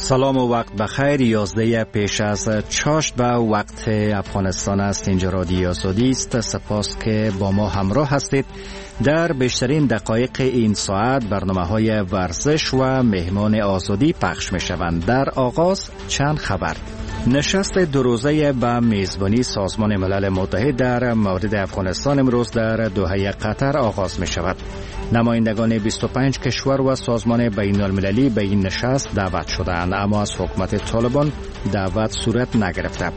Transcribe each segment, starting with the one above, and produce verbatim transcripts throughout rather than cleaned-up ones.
سلام و وقت بخیر. یازده پیش از چاشت به وقت افغانستان است. اینجا رادیو آزادی است. سپاس که با ما همراه هستید. در بیشترین دقایق این ساعت برنامه های ورزش و مهمان آزادی پخش می شوند. در آغاز چند خبر. نشست دو روزه به میزبانی سازمان ملل متحد در مورد افغانستان امروز در دوحه قطر آغاز می شود. نمایندگان بیست و پنج کشور و سازمان بین المللی به این نشست دعوت شدند، اما از حکومت طالبان دعوت صورت نگرفته.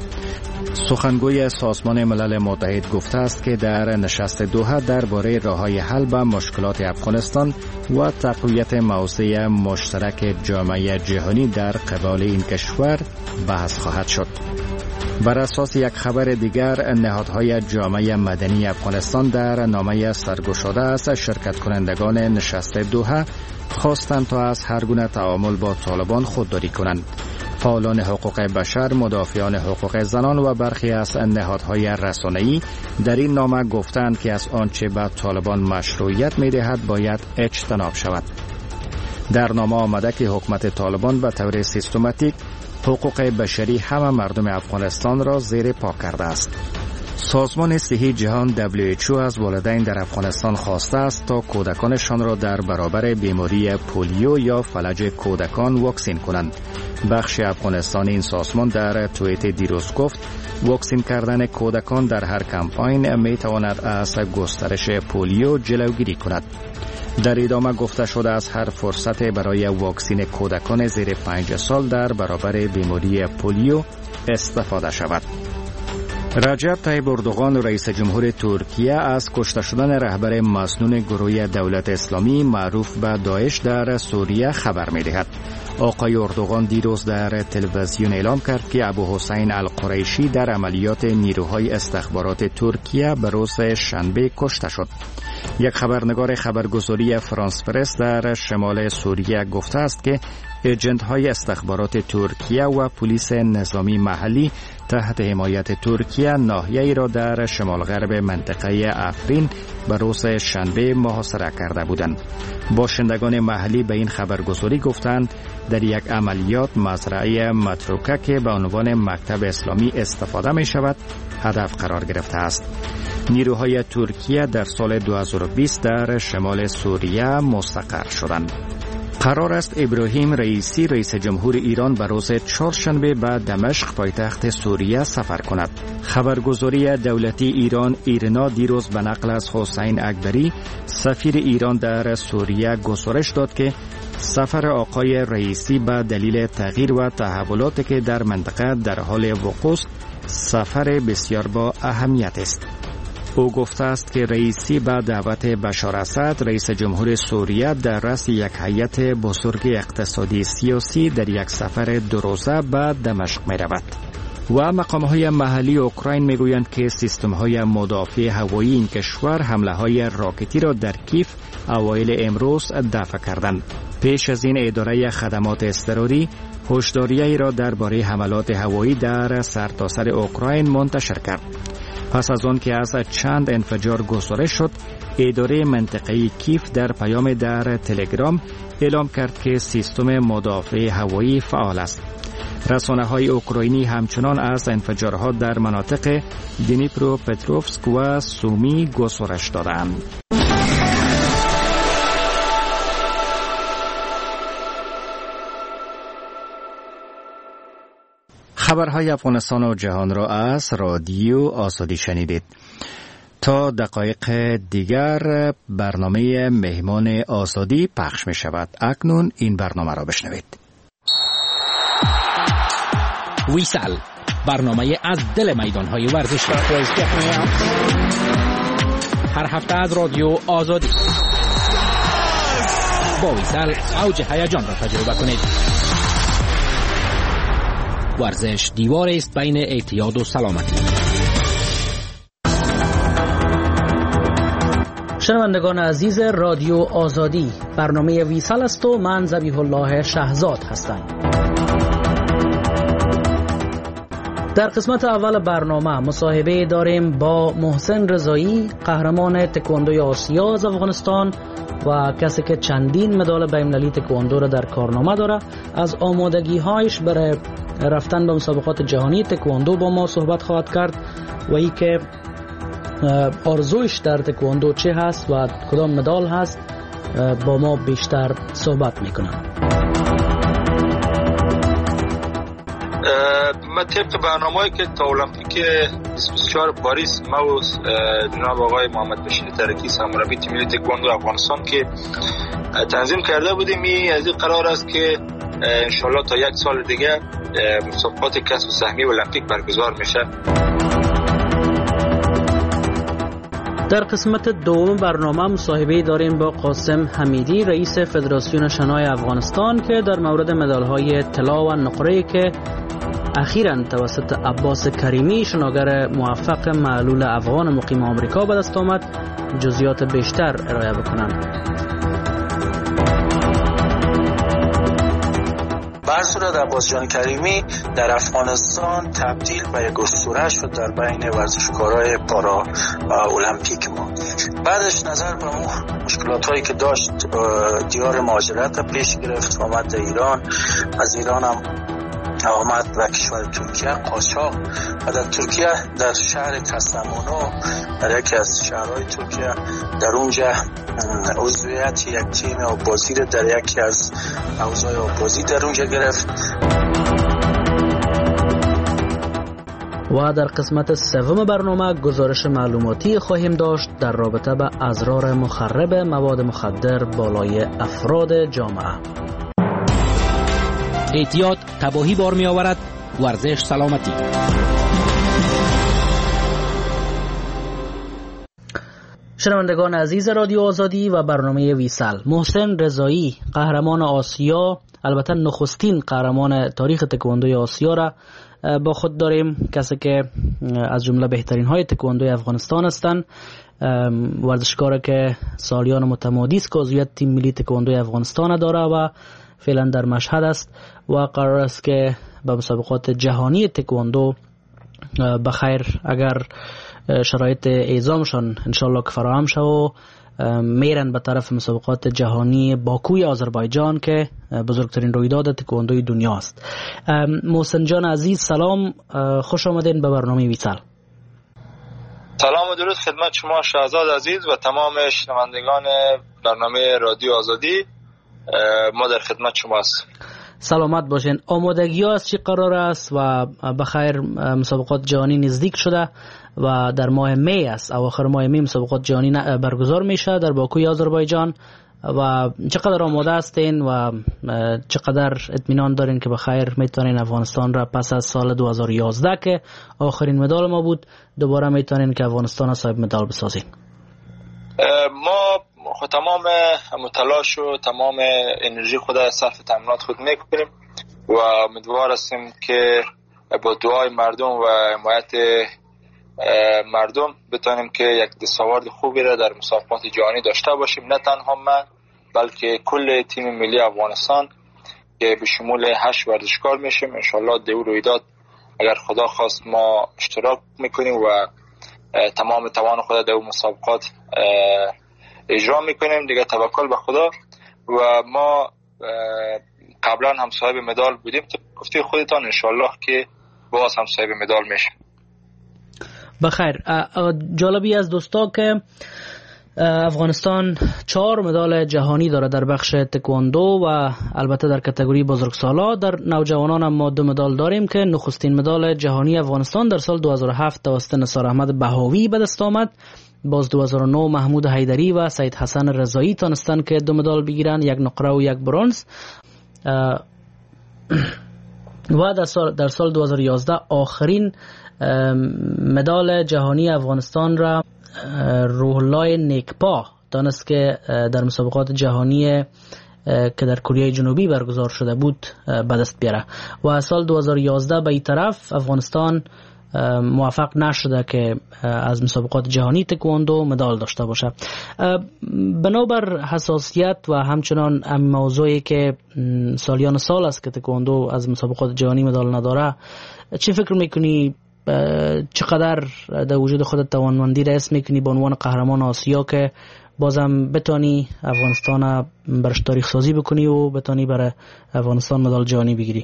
سخنگوی سازمان ملل متحد گفته است که در نشست دوحه درباره راه‌های حل به مشکلات افغانستان و تقویت موضع مشترک جامعه جهانی در قبال این کشور بحث خواهد شد. بر اساس یک خبر دیگر، نهادهای جامعه مدنی افغانستان در نامه سرگشاده از شرکت کنندگان نشست دوحه خواستند تا از هر گونه تعامل با طالبان خودداری کنند. فعالان حقوق بشر، مدافعان حقوق زنان و برخی از نهادهای رسانه‌ای در این نامه گفتند که از آنچه به طالبان مشروعیت می‌دهد باید اجتناب شود. در نامه آمده که حکومت طالبان به طور سیستماتیک حقوق بشری همه مردم افغانستان را زیر پا کرده است. سازمان صحی جهان دبلیو اچ او از والدین در افغانستان خواسته است تا کودکانشان را در برابر بیماری پولیو یا فلج کودکان واکسین کنند. بخش افغانستان این سازمان در توییت دیروز گفت واکسین کردن کودکان در هر کمپاین می تواند از گسترش پولیو جلوگیری کند. در ادامه گفته شده از هر فرصت برای واکسین کودکان زیر پنج سال در برابر بیماری پولیو استفاده شود. رجب طیب اردوغان رئیس جمهور ترکیه از کشته شدن رهبر مسنون گروه دولت اسلامی معروف به داعش در سوریه خبر می‌دهد. آقای اردوغان دیروز در تلویزیون اعلام کرد که ابو حسین القریشی در عملیات نیروهای استخبارات ترکیه به روز شنبه کشته شد. یک خبرنگار خبرگزاری فرانس پرس در شمال سوریه گفته است که ایجنت‌های استخبارات ترکیه و پلیس نظامی محلی تحت حمایت ترکیه ناحیه‌ای را در شمال غرب منطقه افرین به روز شنبه محاصره کرده بودند. باشندگان محلی به این خبرگزاری گفتند در یک عملیات مزرعه متروکه که به عنوان مکتب اسلامی استفاده می شود هدف قرار گرفته است. نیروهای ترکیه در سال دو هزار و بیست در شمال سوریه مستقر شدند. قرار است ابراهیم رئیسی رئیس جمهور ایران به روز چهارشنبه به دمشق پایتخت سوریه سفر کند. خبرگزاری دولتی ایران ایرنا دیروز به نقل از حسین اکبری سفیر ایران در سوریه گزارش داد که سفر آقای رئیسی به دلیل تغییر و تحولاتی که در منطقه در حال وقوع است سفر بسیار با اهمیت است. او گفته است که رئیسی به دعوت بشار اسد رئیس جمهور سوریه در رأس یک هیئت بزرگ اقتصادی سیاسی در یک سفر دو روزه به دمشق می رود. و مقام‌های محلی اوکراین میگویند که سیستم‌های مدافع هوایی این کشور حمله‌های راکتی را در کیف اوایل امروز دفع کردند. پیش از این اداره خدمات اضطراری هشداریه‌ای را درباره حملات هوایی در سرتاسر اوکراین منتشر کرد. پس از آن که از چند انفجار گزارش شد، اداره منطقه‌ای کیف در پیام در تلگرام اعلام کرد که سیستم مدافع هوایی فعال است. رسانه‌های اوکراینی همچنان از انفجارها در مناطق دنیپرو پتروفسک و سومی گزارش دادند. خبرهای افغانستان و جهان را از رادیو آزادی شنیدید. تا دقایق دیگر برنامه مهمان آزادی پخش می شود. اکنون این برنامه را بشنوید. ویسل، برنامه از دل میدانهای ورزشی. هر هفته از رادیو آزادی. با ویسل اوج هیجان را تجربه کنید. ورزش دیوار است بین اعتیاد و سلامتی. شنوندگان عزیز رادیو آزادی، برنامه ویسل است و من ذبیح الله شهزاد هستم. در قسمت اول برنامه مصاحبه داریم با محسن رضایی، قهرمان تکواندوی آسیا از افغانستان و کسی که چندین مدال بین‌المللی تکواندو را در کارنامه داره. از آمادگی هایش برای رفتن به مسابقات جهانی تکواندو با ما صحبت خواهد کرد و ای که آرزویش در تکواندو چه هست و کدام مدال هست با ما بیشتر صحبت میکنم. ما طبق برنامه‌ای که تا المپیک بیست و چهار پاریس ما و جناب آقای محمد بشیر ترکی سرمربی تیم ملی تکواندو افغانستان که تنظیم کرده بودیم، این از این قرار است که انشالله تا یک سال دیگه مسابقات کسب سهمیه المپیک برگزار میشه. در قسمت دوم برنامه مصاحبه داریم با قاسم حمیدی، رئیس فدراسیون شنای افغانستان که در مورد مدال‌های طلا و نقره‌ای که اخیراً توسط عباس کریمی شناگر موفق معلول افغان مقیم آمریکا به دست آمد جزئیات بیشتر ارائه بکنم. بر صورت عباس جان کریمی در افغانستان تبدیل به یک اسطوره شد در بین ورزشکارای پارا المپیک ما. بعدش نظر به اون مشکلات هایی که داشت دیار مهاجرت پیش گرفت و آمد ایران. از ایران هم آمد و کشور ترکیه قاچاق و در ترکیه در شهر کستمونو در یکی از شهرهای ترکیه در اونجا عضویت یک تیم آبازی در یکی از حوزه‌های آبازی در اونجا گرفت. و در قسمت سوم برنامه گزارش معلوماتی خواهیم داشت در رابطه به اضرار مخرب مواد مخدر بالای افراد جامعه. اعتیاد تباهی بار می آورد، ورزش سلامتی. شنوندگان عزیز رادیو آزادی و برنامه ویسال، محسن رضایی قهرمان آسیا، البته نخستین قهرمان تاریخ تکواندوی آسیا را با خود داریم، کسی که از جمله بهترین های تکواندوی افغانستان هستند، ورزشکاری که سالیان متمادی است که عضویت تیم ملی تکواندوی افغانستان داره و فعلا در مشهد است و قرار است که به مسابقات جهانی تکواندو بخیر اگر شرایط اعزامشان انشالله که فراهم شد و میرن به طرف مسابقات جهانی باکوی آذربایجان که بزرگترین رویداد تکواندوی دنیا است. محسن جان عزیز سلام، خوش آمدین به برنامه ویسال. سلام و درود خدمت شما شهزاد عزیز و تمام شنوندگان برنامه رادیو آزادی. ما در خدمت شما هستیم. سلامت باشین. آمادگی ها از چی قرار است و بخیر مسابقات جهانی نزدیک شده و در ماه می است، اواخر ماه می مسابقات جهانی برگزار میشه در باکوی آذربایجان و چقدر آماده هستین و چقدر اطمینان دارین که بخیر میتونین افغانستان را پس از سال دو هزار و یازده که آخرین مدال ما بود دوباره میتونین که افغانستان را صاحب مدال بسازین؟ ما خود تمام متلاش و تمام انرژی خود صرف تمرینات خود میکنیم و امیدوار هستیم که با دعای مردم و حمایت مردم بتونیم که یک دستاورد خوبی را در مسابقات جهانی داشته باشیم، نه تنها من بلکه کل تیم ملی افغانستان که به شمول هشت ورزشکار میشیم. انشالله دو رویداد اگر خدا خواست ما اشتراک میکنیم و تمام توان خود در مسابقات اجرا میکنیم دیگه. توکل به خدا و ما قبلا هم صاحب مدال بودیم، گفته خودتان انشالله که باز هم صاحب مدال میشیم. بخیر. جالبی از دوستا که افغانستان چهار مدال جهانی داره در بخش تکواندو و البته در کاتگوری بزرگسالا. در نوجوانان هم ما دو مدال داریم که نخستین مدال جهانی افغانستان در سال دو هزار و هفت توسط نثار احمد بهاوی به دست آمد. باز دو هزار و نه محمود حیدری و سید حسن رضایی تانستن که دو مدال بگیرن، یک نقره و یک برنز. و در سال در سال دو هزار و یازده آخرین مدال جهانی افغانستان را روح الله نیکپا دانست که در مسابقات جهانی که در کره جنوبی برگزار شده بود به دست بیاره. و سال دو هزار و یازده به این طرف افغانستان موفق نشده که از مسابقات جهانی تکواندو مدال داشته باشه. بنابر حساسیت و همچنان هم موضوعی که سالیان سال است که تکواندو از مسابقات جهانی مدال نداره، چی فکر میکنی چقدر در وجود خودت توانمندی را حس میکنی به عنوان قهرمان آسیا که بازم بتانی افغانستان برش تاریخ سازی بکنی و بتانی برای افغانستان مدال جهانی بگیری؟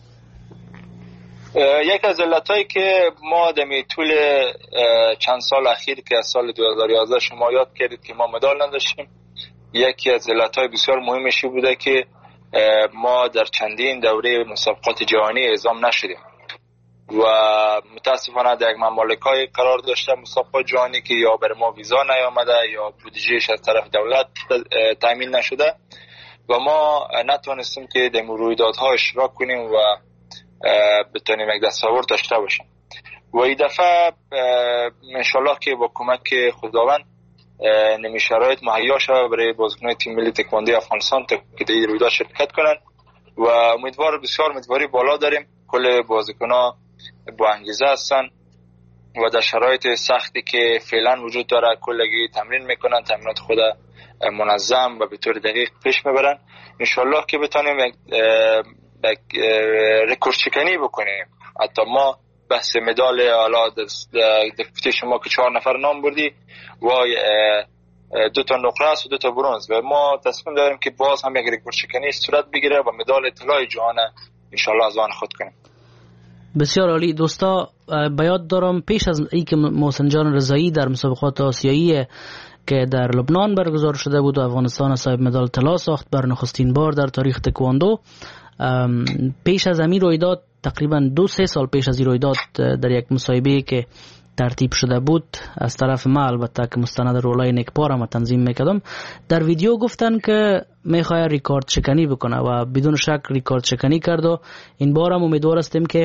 یک از علتایی که ما دمی طول چند سال اخیر که از سال دو هزار و یازده شما یاد کردید که ما مدال نداشتیم، یکی از علتای بسیار مهمشی بوده که ما در چندین دوره مسابقات جهانی اعزام نشدیم و متاسفانه در یک ممالکای قرار داشته مسابقات جهانی که یا بر ما ویزا نیامده یا بودجهش از طرف دولت تامین نشده و ما نتونستیم که در رویدادها اشتراک کنیم و بتونیم یک دستاورد داشته باشیم. و این دفعه انشالله که با کمک خداوند نمی شرایط مهیا شود برای بازیکنان تیم ملی تکواندو افغانستان که در این رویداد شرکت کنند و امیدوار بسیار امیدواری بالا داریم. کل بازیکنان با انگیزه هستن و در شرایط سختی که فعلا وجود داره کلگی تمرین میکنن، تمرینات خود منظم و به طور دقیق پیش میبرن. انشالله که بتونیم یک رکورد شکنی بکنیم. حتی ما بحث مدال حالا دفته شما که چهار نفر نام بردی و دو تا نقره است و دو تا برنز و ما تصمیم داریم که باز هم یک رکورد شکنی صورت بگیره و مدال طلای جهان انشالله از آن خود کنیم. بسیار عالی. دوستا به یاد دارم پیش از اینکه محسن جان رضایی در مسابقات آسیایی که در لبنان برگزار شده بود و افغانستان صاحب مدال طلا ساخت بر نخستین بار در تاریخ تکواندو، پیش از این رویداد تقریبا دو سه سال پیش از این رویداد در یک مصاحبه که ترتیب شده بود از طرف ما، البته که مستند رولای نکپار هم تنظیم میکردم، در ویدیو گفتن که میخواه ریکارد شکنی بکنه و بدون شک ریکارد شکنی کرد و این بار هم امیدوار هستیم که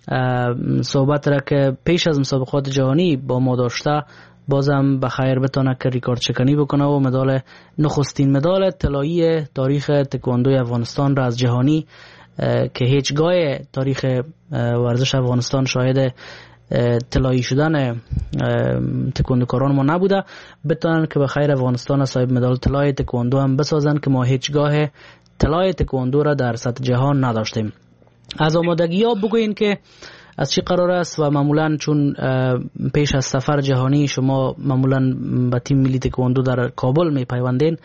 صحبت را که پیش از مسابقات جهانی با ما داشته بازم بخیر بتونه که ریکارد شکنی بکنه و مدال نخستین مدال طلایی تاریخ تکواندوی افغانستان را از جهانی که هیچگاه تاریخ ورزش افغانستان شاهد طلایی شدن تکواندوکاران ما نبوده، بتونن که بخیر افغانستان صاحب مدال طلای تکواندو هم بسازن که ما هیچگاه طلای تکواندو را در سطح جهان نداشتیم. از آمادگی ها بگوین که از چی قرار است و معمولا چون پیش از سفر جهانی شما معمولا با تیم ملی تکواندو در کابل می پیوندین،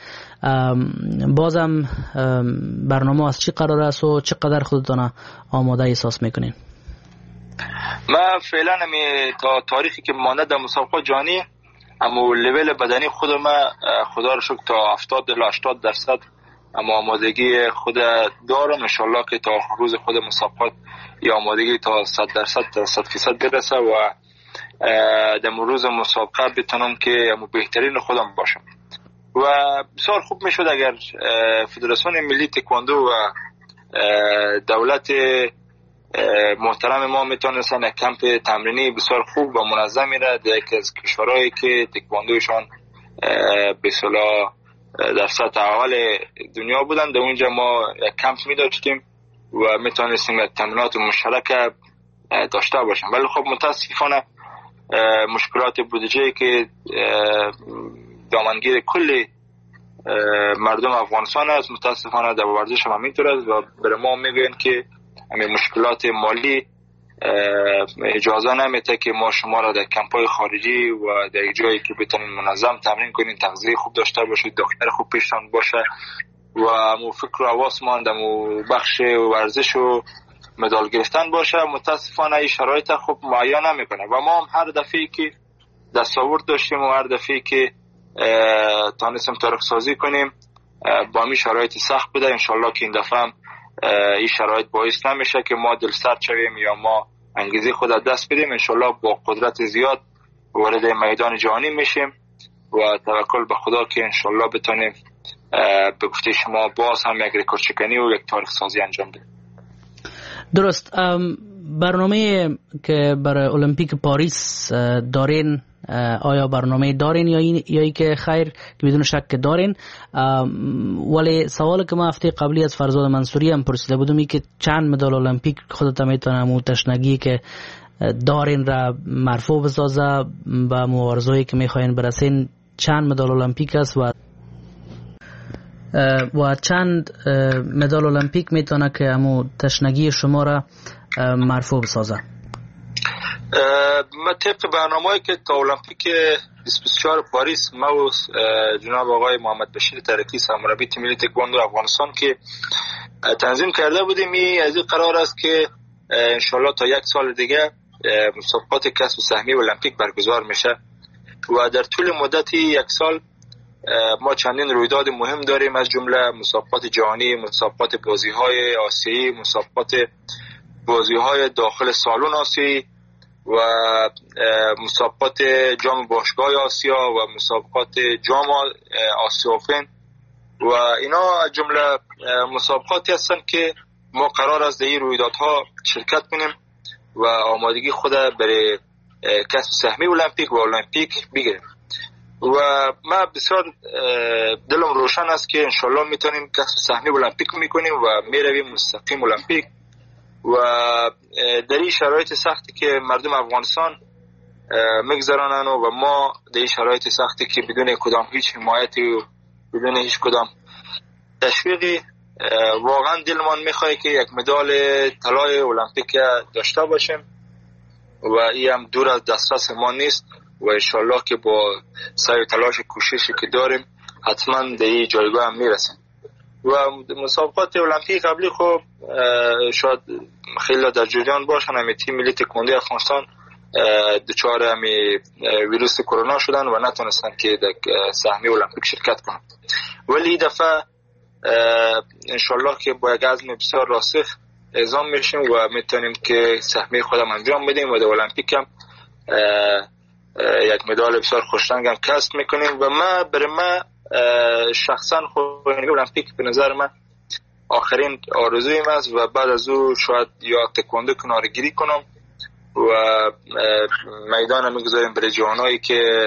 بازم برنامه از چی قرار است و چقدر خودتان آماده احساس میکنین؟ ما فعلا می تا تاریخی که مانده در مسابقات جهانی اما لول بدنی خود ما خدا رو شکر تا هفتاد تا هشتاد درصد اما آمادگی خود دارم. انشالله که تا روز خود مسابقات یا آمادگی تا صد درصد تا صد فیصد برسه و در روز مسابقه بتونم که بهترین خودم باشم و بسیار خوب میشد اگر فدراسیون ملی تکواندو و دولت محترم ما میتونستن یک کمپ تمرینی بسیار خوب و منظمی را در یکی از کشورهایی که تکواندوشان به اصطلاح در سطح اول دنیا بودن در اونجا ما یک کمپ می داشتیم و میتونستیم یک تمرینات مشترک داشته باشیم. ولی خب متاسفانه مشکلات بودجه که دامنگیر کل مردم افغانستان است متاسفانه در ورزش هم همینطور است و برای ما میگن که همین مشکلات مالی اجازه نمیده که ما شما را در کمپای خارجی و در جایی که بتونین منظم تمرین کنین، تغذیه خوب داشته باشید، دکتر خوب پیشتان باشه و مو فکر و حواسمان در مو بخش ورزش و مدال گرفتن باشه. متاسفانه این شرایط خوب معین نمیکنه و ما هم هر دفعه که دستاورد داشتیم و هر دفعه که تانستیم تاریخ سازی کنیم با می شرایط سخت بوده. انشالله که این دفعه هم این شرایط باعث نمیشه که ما دلسرد شویم یا ما انگیزه خود از دست بدیم. انشالله با قدرت زیاد وارد میدان جهانی میشیم و توکل به خدا که انشالله بتونیم به گفته شما باز هم یک رکورد شکنی و یک تاریخ سازی انجام بدیم. درست. برنامه که برای المپیک پاریس دارین، آیا برنامه دارین یا این یا ای که خیر که بدون شک دارین؟ ولی سوال که ما هفته قبلی از فرزاد منصوری هم پرسیده بودم ای که چند مدال المپیک خودت میتونم و تشنگی که دارین را مرفوع بسازه به مبارزه‌ای که میخواین برسین؟ چند مدال المپیک است و و چند مدال المپیک میتونه که همو تشنگی شما را مرفوع بسازه؟ ما طبق برنامه‌ای که تا المپیک بیست و چهار پاریس ما و جناب آقای محمد بشیر ترکی سرمربی تیم ملی تکواندو افغانستان که تنظیم کرده بودیم، این از این قرار است که انشالله تا یک سال دیگه مسابقات کسب سهمی المپیک برگزار میشه و در طول مدت یک سال ما چندین رویداد مهم داریم، از جمله مسابقات جهانی، مسابقات بازی‌های آسیایی، مسابقات بازی‌های داخل سالن آسیایی و مسابقات جام باشگاه آسیا و مسابقات جام آسیا اوپن و اینا از جمله مسابقاتی هستن که ما قرار است در این رویدادها شرکت کنیم و آمادگی خود برای کسب سهمی المپیک و المپیک بگیریم و ما بسیار دلم روشن است که انشالله میتونیم کسب سهمی المپیک میکنیم و میرویم مستقیم المپیک و در این شرایط سختی که مردم افغانستان میگذرانن و ما در این شرایط سختی که بدون کدام هیچ حمایتی و بدون هیچ کدام تشویقی واقعا دلمان میخواد که یک مدال طلای المپیک داشته باشیم و این هم دور از دسترس ما نیست و انشالله که با سعی و تلاش کوششی که داریم حتما در این جایگاه هم میرسیم و مسابقات المپیک قبلی خب شاید خیلی در جریان باشن، همین تیم ملی تکواندو افغانستان دچار همین ویروس کرونا شدن و نتونستن که در سهمی المپیک شرکت کنن، ولی این دفعه انشالله که با یک عزم بسیار راسخ اعزام میشیم و میتونیم که سهمی خودم انجام بدیم و در المپیک هم یک مدال بسیار خوشرنگ هم کسب میکنیم و ما برای ما شخصا خود المپیک به نظر من آخرین آرزویم است و بعد از او شاید یا تکواندو کنارگیری کنم و میدان میگذاریم برای جوانایی که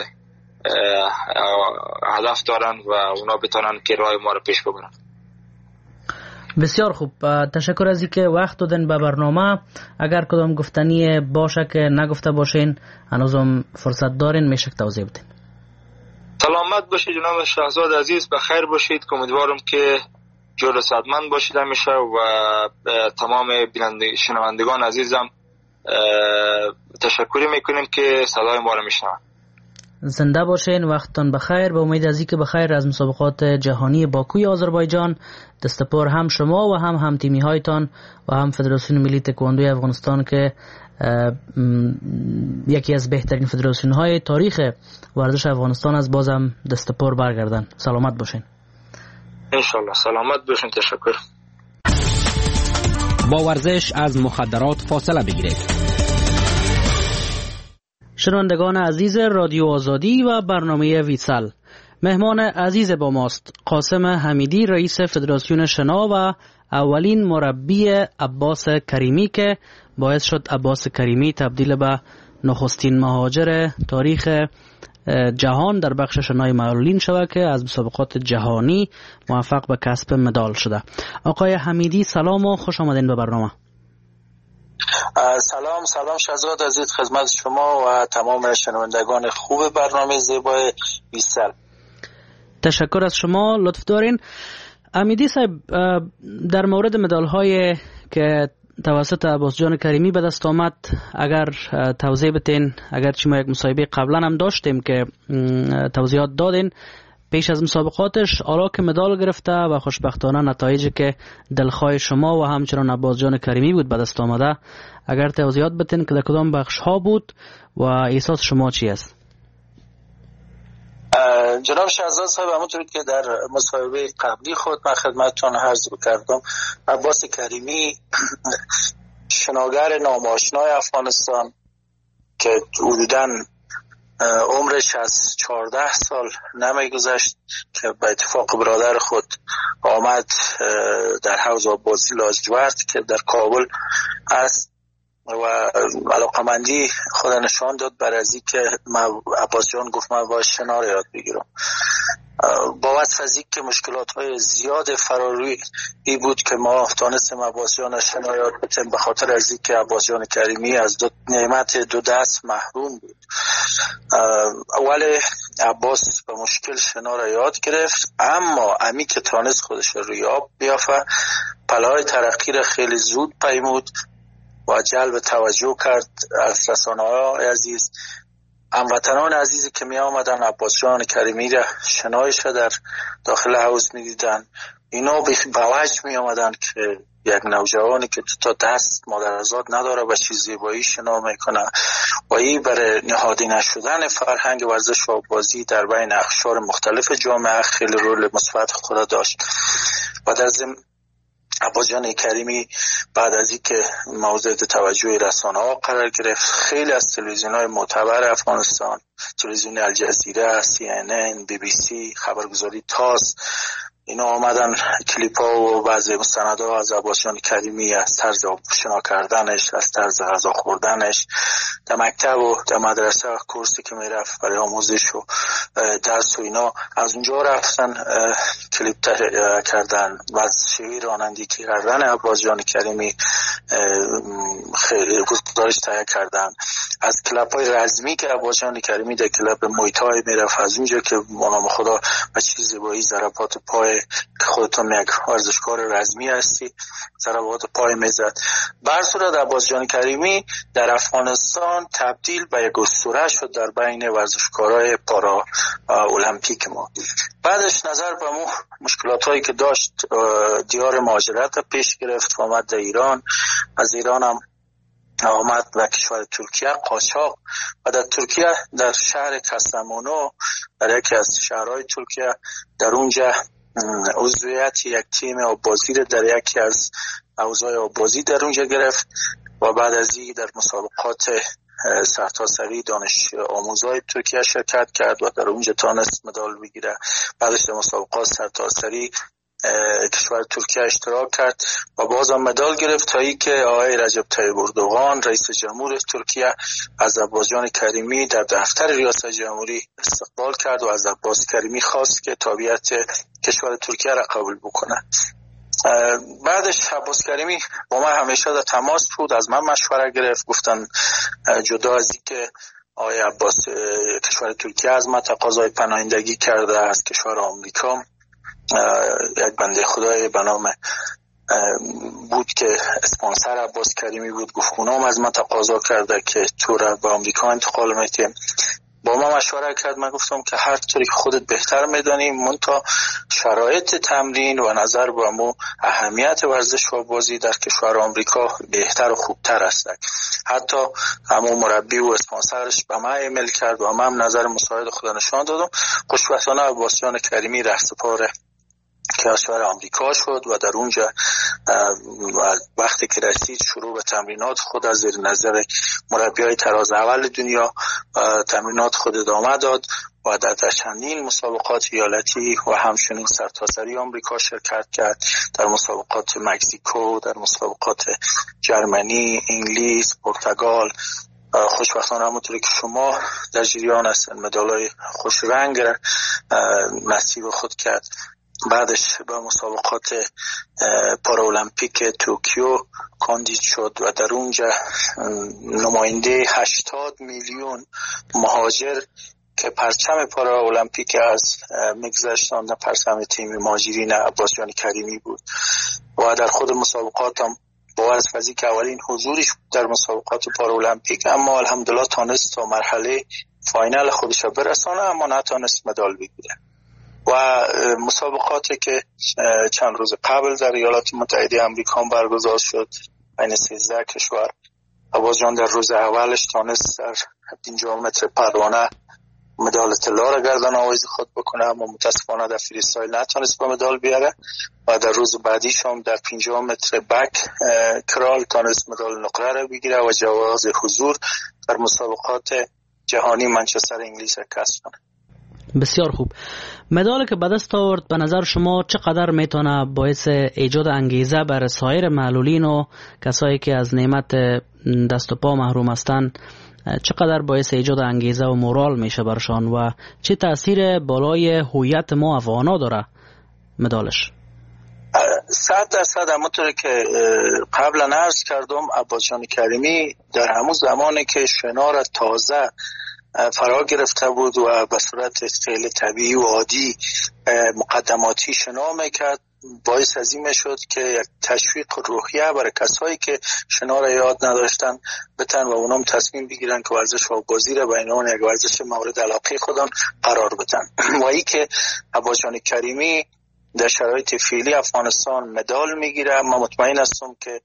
هدف دارن و اونا بتونن که راه ما رو پیش ببرن. بسیار خوب، تشکر از اینکه وقت دادن به برنامه. اگر کدام گفتنی باشه که نگفته باشین هنوزم فرصت دارین میشه توضیح بدین. سلامت باشید جناب شهزاد عزیز، بخیر باشید. امیدوارم که جور صحتمند باشید همیشه و تمام بیننده شنوندگان عزیزم تشکر میکنیم که صدای ما رو میشنون. زنده باشین، وقتتان بخیر. به امید از اینکه بخیر از مسابقات جهانی باکوی آذربایجان دستپور هم شما و هم هم تیمی هایتان و هم فدراسیون ملی تکواندوی افغانستان که یکی از بهترین فدراسیون های تاریخ ورزش افغانستان از بازم دستپور برگردن. سلامت باشین. انشالله سلامت باشین. تشکر. با ورزش از مخدرات فاصله بگیرید. شنوندگان عزیز رادیو آزادی و برنامه ویسال، مهمان عزیز با ماست قاسم حمیدی، رئیس فدراسیون شنا و اولین مربی عباس کریمی که باعث شد عباس کریمی تبدیل به نخستین مهاجر تاریخ جهان در بخش شنای معلولین شود که از مسابقات جهانی موفق به کسب مدال شده. آقای حمیدی سلام و خوش آمدین به برنامه. سلام سلام شهزاد عزیز خدمت شما و تمام شنوندگان خوب برنامه زیبای ویسال. تشکر از شما، لطف دارین. حمیدی صاحب، در مورد مدال های که توسط عباس جان کریمی به دست آمد اگر توضیح بتین، اگر چی ما یک مصاحبه قبلا هم داشتیم که توضیحات دادین پیش از مسابقاتش، حالا که مدال گرفته و خوشبختانه نتایجی که دلخواه شما و همچنان عباس جان کریمی بود به دست آمده، اگر توضیحات بتین که در کدام بخش ها بود و احساس شما چی است؟ جناب شهزاد صاحب، همونطور که در مصاحبه قبلی خود من خدمتتون عرض کردم، عباس کریمی شناگر ناماشنای افغانستان که حدوداً عمرش از چهارده سال نمیگذشت که به اتفاق برادر خود آمد در حوض آبازی لاجورد که در کابل است و علاقمندی خود نشان داد بر از این که عباس جان گفت من باید شنا رو یاد بگیرم. با وصف از که مشکلات های زیاد فراروی ای بود که ما تانستیم عباس جان شنایات بتیم، به خاطر از این که عباس جان کریمی از دو نعمت دو دست محروم بود. اول عباس به مشکل شنا را یاد گرفت، اما امی که تانست خودش رو یاب بیافه، پلهای ترقی را خیلی زود پیمود و جلب توجه کرد از رسانه‌های عزیز. هموطنان عزیزی که می آمدن عباس جان کریمی را شنایش در داخل حوض می دیدن، اینا به وجه می آمدن که یک نوجوانی که تو تا دست مادرزاد نداره و چیز زیبایی شنا میکنه و این برای نهادی نشدن فرهنگ ورزش و بازی در بین اقشار مختلف جامعه خیلی رول مثبت خود داشت. و در ضمن عباس جان کریمی بعد از اینکه موضوع توجه رسانه‌ها قرار گرفت، خیلی از تلویزیون‌های معتبر افغانستان، تلویزیون الجزیره، سی ان ان، بی بی سی، خبرگزاری تاس، اینا آمدن کلیپ ها و بعضی مستندها از عباس جان کریمی، از طرز شنا کردنش، از طرز غذا خوردنش، در مکتب و در مدرسه کورسی که میرفت برای آموزش و درس و اینا، از اونجا رفتن کلیپ تهیه کردن و از شیوه رانندگی کردن عباس جان کریمی گزارش تهیه کردن. از کلپ های رزمی که عباس جان کریمی در کلپ محیط های میرفت، از اونجا که منام خدا و چیز زیبایی ضربات پای که خودتون یک ورزشکار رزمی هستی ضربات پای میزد. بر صورت عباس جان کریمی در افغانستان تبدیل به یک اسطوره شد در بین ورزشکارای پارا المپیک ما. بعدش نظر به مو مشکلات هایی که داشت دیار مهاجرت پیش گرفت و آمد در ایران. از ایران هم آمد و کشور ترکیه قاچاق و در ترکیه در شهر کاستامونو در یکی از شهرهای ترکیه در اونجا عضویت یک تیم آبازی در یکی از حوزه‌های آبازی در اونجا گرفت و بعد از این در مسابقات سرتاسری دانش آموزای ترکیه شرکت کرد و در اونجا تانست مدال بگیره. بعدش در مسابقات سرتاسری کشور ترکیه اشتراک کرد و بازم مدال گرفت تا ای که آقای رجب طیب اردوغان رئیس جمهور ترکیه از عباس جان کریمی در دفتر ریاست جمهوری استقبال کرد و از عباس کریمی خواست که تابعیت کشور ترکیه را قبول بکنه. بعدش عباس کریمی با من همیشه در تماس بود، از من مشوره گرفت، گفتن جدا از این که آقای عباس کشور ترکیه از من تقاضای پناهندگی کرده از کشور آمریکا، یک بنده خدای به نام بود که اسپانسر عباس کریمی بود، گفت اونام از من تقاضا کرده که تو را به آمریکا انتقال میدیم. با ما مشوره کرد، من گفتم که هر طوری که خودت بهتر میدانی، منتها شرایط تمرین و نظر به مو اهمیت ورزش و بازی در کشور آمریکا بهتر و خوبتر است. حتی همون مربی و اسپانسرش به ما ایمیل کرد و من نظر مساعد خود نشان دادم. خوشبختانه عباس جان کریمی رهسپار کشور آمریکا شد و در اونجا وقتی که رسید شروع به تمرینات خود از زیر نظر مربیای تراز اول دنیا تمرینات خود ادامه داد و در چندین مسابقات ایالتی و همچنین سرتاسری آمریکا شرکت کرد، در مسابقات مکزیکو، در مسابقات جرمنی، انگلیس، پرتغال. خوشبختانه همونطوری که شما در جریان هستن مدالای خوش رنگ نصیب خود کرد. بعدش به مسابقات پارالمپیک توکیو کاندید شد و در اونجا نماینده هشتاد میلیون مهاجر که پرچم پارالمپیک از میگذشتان در پرچم تیم مهاجرین عباس جان کریمی بود و در خود مسابقات هم با از که اولین حضورش در مسابقات پارالمپیک، اما الحمدلله تانست تا مرحله فاینال خودش را برسانه اما نتانست مدال بگیره. و مسابقاتی که چند روز قبل در ایالات متحده آمریکا برگزار شد بین سیزده کشور، عباس جان در روز اولش تانست در پنجاه متر پروانه مدال طلا را گردن آویزی خود بکنه، اما متاسفانه در فریستایل نتانست به مدال بیاره و در روز بعدیش هم در پنجاه متر بک کرال تانست مدال نقره را بگیره و جواز حضور در مسابقات جهانی منچستر انگلیس را کسب کنه. بسیار خوب. مدالی که به دست آورد به نظر شما چقدر میتونه باعث ایجاد انگیزه بر سایر معلولین و کسایی که از نعمت دست و پا محروم هستند چقدر باعث ایجاد انگیزه و مورال میشه برشان و چه تأثیر بالای هویت ما افغانا داره مدالش؟ صد درصد. همونطور که قبلا عرض کردم، عباس جان کریمی در همون زمانی که شنار تازه فرا گرفته بود و به صورت خیلی طبیعی و عادی مقدماتی شنا میکرد، باعث از این شد که یک تشویق روحیه برای کسایی که شنا را یاد نداشتن بتن و اونم تصمیم بگیرن که ورزش و بازی را به عنوان یک ورزش مورد علاقه خودان قرار بدن. و ای که عباس جان کریمی در شرایط فعلی افغانستان مدال میگیره، ما مطمئن هستم که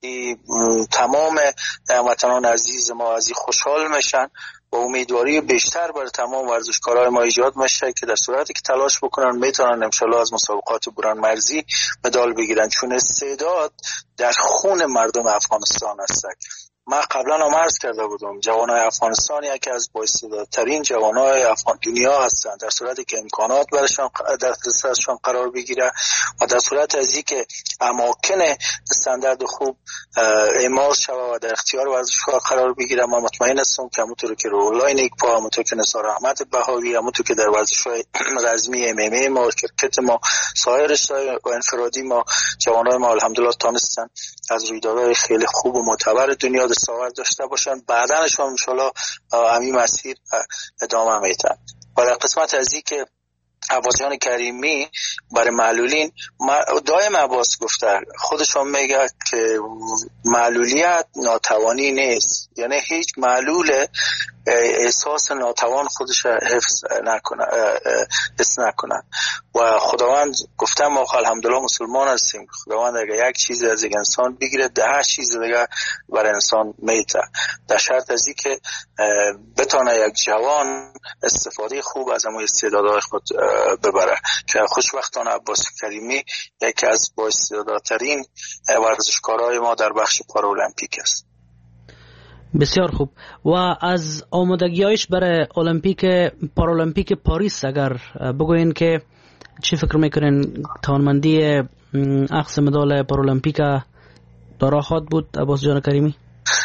تمام هموطنان عزیز ما از این خوشحال میشن و امیدواری بیشتر بر تمام ورزشکارای ما ایجاد میشه که در صورتی که تلاش بکنن میتونن انشالله از مسابقات بران مرزی مدال بگیرن، چون استعداد در خون مردم افغانستان هست. ما قبلا هم عرض کرده بودم جوانای افغانستان یکی از بااستعدادترین جوانای افغان دنیا هستند، در صورتی که امکانات برشان در دستشان قرار بگیره و در صورت از اینکه اماکن استاندارد خوب اعمال شود و در اختیار ورزشکار قرار بگیره، ما مطمئن هستم که همونطور که روح الله نیکپا، همونطور که نثار احمد بهاوی، همونطور که در ورزش‌های رزمی ام ام ای ما، کرکت ما، سایر رشته‌های انفرادی ما، جوانای ما الحمدلله تونستن از رویدادهای خیلی خوب و معتبر دنیا دستاورد داشته باشن، بعدنشون انشالله همین مسیر ادامه میدن. و در قسمت از این که عباس جان کریمی برای معلولین، دائم عباس گفته خودشون میگه که معلولیت ناتوانی نیست، یعنی هیچ معلول احساس ناتوان خودش حفظ نکنه حس نکنه و خداوند گفته ما الحمدلله مسلمان هستیم، خداوند اگر یک چیز از یک انسان بگیره ده هر چیز دیگه برای انسان میته، در شرط از این که بتونه یک جوان استفاده خوب از همون استعدادهای خود ببره که خوشبختانه عباس کریمی یکی از بااستعدادترین ورزشکارای ما در بخش پارالمپیک است. بسیار خوب. و از آمادگی‌هایش برای المپیک پارالمپیک پاریس اگر بگوین که چی فکر میکنین توانمندی اخذ مدال پارالمپیک دارا خواهد بود عباس جان کریمی؟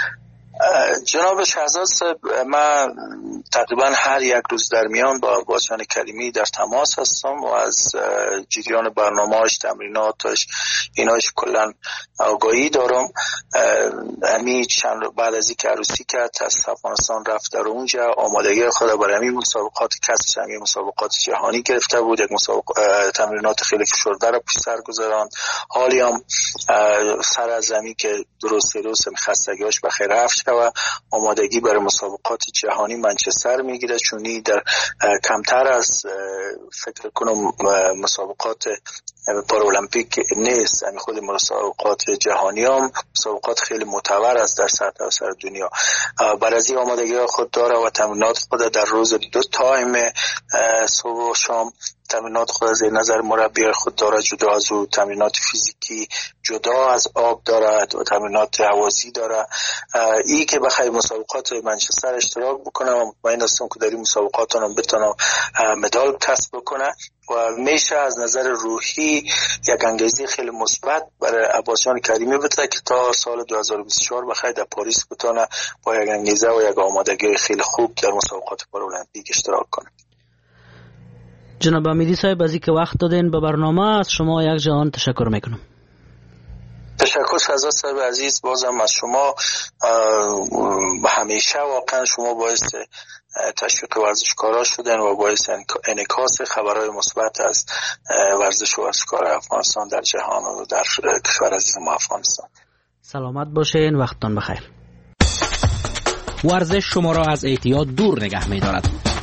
جناب شهزاد صاحب، من تقریبا هر یک روز در میان با عباس جان کریمی در تماس هستم و از جریان برنامه‌اش، تمریناتش، ایناش کلا آگاهی دارم. همین چند بعد از اینکه عروسی کرد از افغانستان رفت در اونجا آمادگی خود برای همین مسابقات کسب، همین مسابقات جهانی گرفته بود، یک مسابقات تمرینات خیلی فشرده را پیش سر گذاران. حالی هم سر از زمین که درست درست خستگیاش بخیر رفت و آمادگی برای مسابقات جهانی منچستر میگیره، چونی در کمتر از فکر کنم مسابقات پارالمپیک نیست، یعنی خود مسابقات جهانی هم مسابقات خیلی معتبر است در سرتاسر دنیا. برای از این آمادگی خود داره و تمرینات خود در روز دو تایم صبح و شام تمرینات خود از نظر مربی خود داره، جدا از او تمرینات فیزیکی، جدا از آب دارد و تمرینات هوازی داره. ای که بخوای مسابقات منچستر اشتراک بکنه و مطمئن هستم که در این مسابقات هم بتونه مدال کسب بکنه و میشه از نظر روحی یک انگیزه خیلی مثبت برای عباس جان کریمی بده که تا سال دو هزار و بیست و چهار بخواد در پاریس بتونه با یک انگیزه و یک آمادگی خیلی خوب در مسابقات پارالمپیک اشتراک کنه. جناب امیدی صاحب، از اینکه وقت دادین به برنامه از شما یک جهان تشکر میکنم. تشکر شهزاد صاحب عزیز، بازم از شما همیشه واقعا شما باعث تشویق ورزشکارا شدن و باعث انعکاس خبرهای مثبت از ورزش و ورزشکار افغانستان در جهان و در کشور عزیز ما افغانستان. سلامت باشین، وقتتان بخیر. ورزش شما را از اعتیاد دور نگه می‌دارد.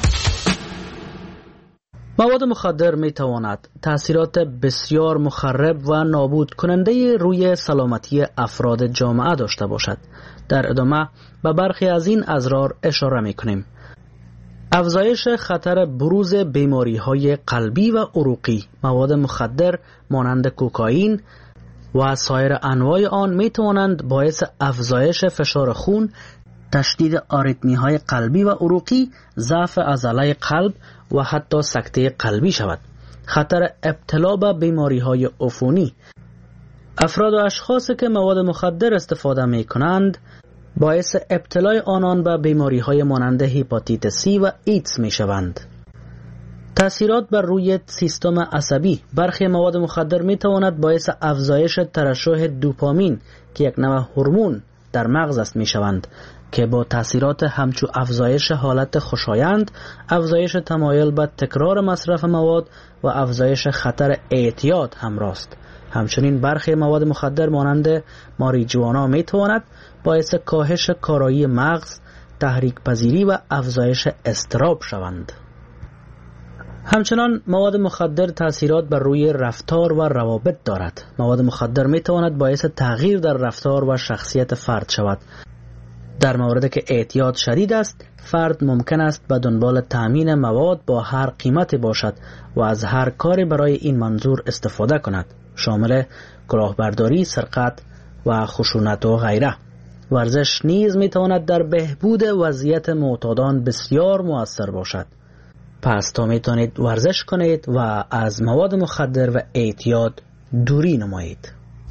مواد مخدر می تواند تأثیرات بسیار مخرب و نابود کننده روی سلامتی افراد جامعه داشته باشد. در ادامه به برخی از این اضرار اشاره می کنیم. افزایش خطر بروز بیماری های قلبی و عروقی. مواد مخدر مانند کوکائین و سایر انواع آن می توانند باعث افزایش فشار خون، تشدید آریتمی های قلبی و عروقی، ضعف عضله قلب و حتی سکته قلبی شود. خطر ابتلا به بیماری های عفونی. افراد و اشخاصی که مواد مخدر استفاده می کنند باعث ابتلای آنان به بیماری‌های مانند هپاتیت سی و ایدز می‌شوند. تأثیرات بر روی سیستم عصبی. برخی مواد مخدر می‌تواند باعث افزایش ترشح دوپامین که یک نوع هورمون در مغز است می‌شوند که با تأثیرات همچو افزایش حالت خوشایند، افزایش تمایل به تکرار مصرف مواد و افزایش خطر اعتیاد همراه است. همچنین برخی مواد مخدر مانند ماریجوانا می‌تواند باعث کاهش کارایی مغز، تحریک پذیری و افزایش اضطراب شوند. همچنان مواد مخدر تأثیرات بر روی رفتار و روابط دارد. مواد مخدر می‌تواند باعث تغییر در رفتار و شخصیت فرد شود. در موردی که اعتیاد شدید است، فرد ممکن است به دنبال تأمین مواد با هر قیمتی باشد و از هر کاری برای این منظور استفاده کند، شامل کلاهبرداری، سرقت و خشونت و غیره. ورزش نیز می‌تواند در بهبود وضعیت معتادان بسیار مؤثر باشد. پس تا میتونید ورزش کنید و از مواد مخدر و اعتیاد دوری نمایید.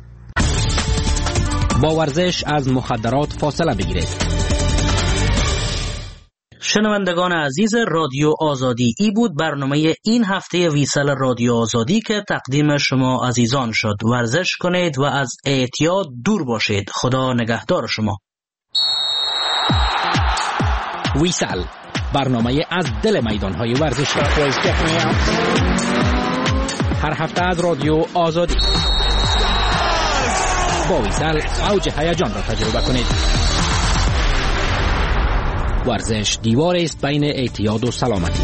با ورزش از مخدرات فاصله بگیرید. شنوندگان عزیز رادیو آزادی، ای بود برنامه این هفته ویسال رادیو آزادی که تقدیم شما عزیزان شد. ورزش کنید و از اعتیاد دور باشید. خدا نگهدار شما. ویسال، برنامه از دل میدان‌های ورزشی. هر هفته از رادیو آزادی. با ویسال اوج هیجان را تجربه کنید. ورزش دیواری است بین اعتیاد و سلامتی.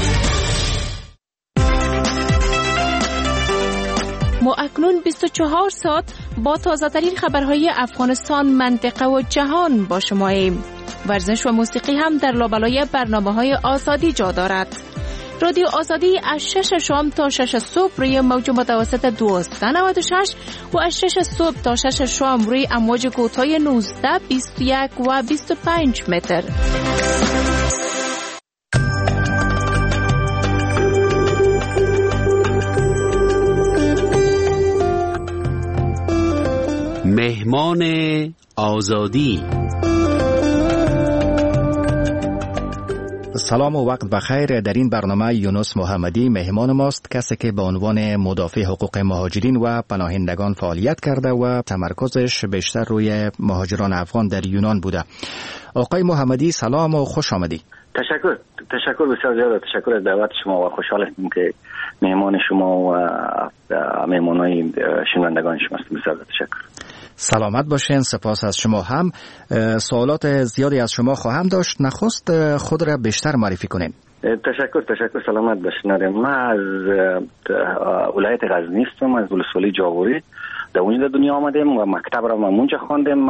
ما اکنون بیست و چهار ساعت با تازه ترین خبرهای افغانستان، منطقه و جهان با شماییم. ورزش و موسیقی هم در لابلای برنامه‌های آزادی جا دارد. رادیو آزادی از شش شام تا شش صبح روی موج متوسط دویست و نود و شش و از شش صبح تا شش شام روی امواج کوتاه نوزده، بیست و یک و بیست و پنج متر. مهمان آزادی. سلام و وقت بخیر. در این برنامه یونس محمدی مهمان ماست، کسی که به عنوان مدافع حقوق مهاجرین و پناهندگان فعالیت کرده و تمرکزش بیشتر روی مهاجران افغان در یونان بوده. آقای محمدی سلام و خوش آمدی. تشکر تشکر بسیار زیاد. تشکر از دعوت شما و خوشحال هستیم که مهمان شما و مهمانای شنوندگان شما هستیم. بسیار تشکر. سلامت باشین. سپاس از شما هم. سوالات زیادی از شما خواهم داشت. نخست خود را بیشتر معرفی کنین. تشکر تشکر سلامت باشین. من از ولایت غزنی هستم، از ولسوالی جاغوری. در اونجا دنیا آمدیم و مکتب را ما اونجا خواندیم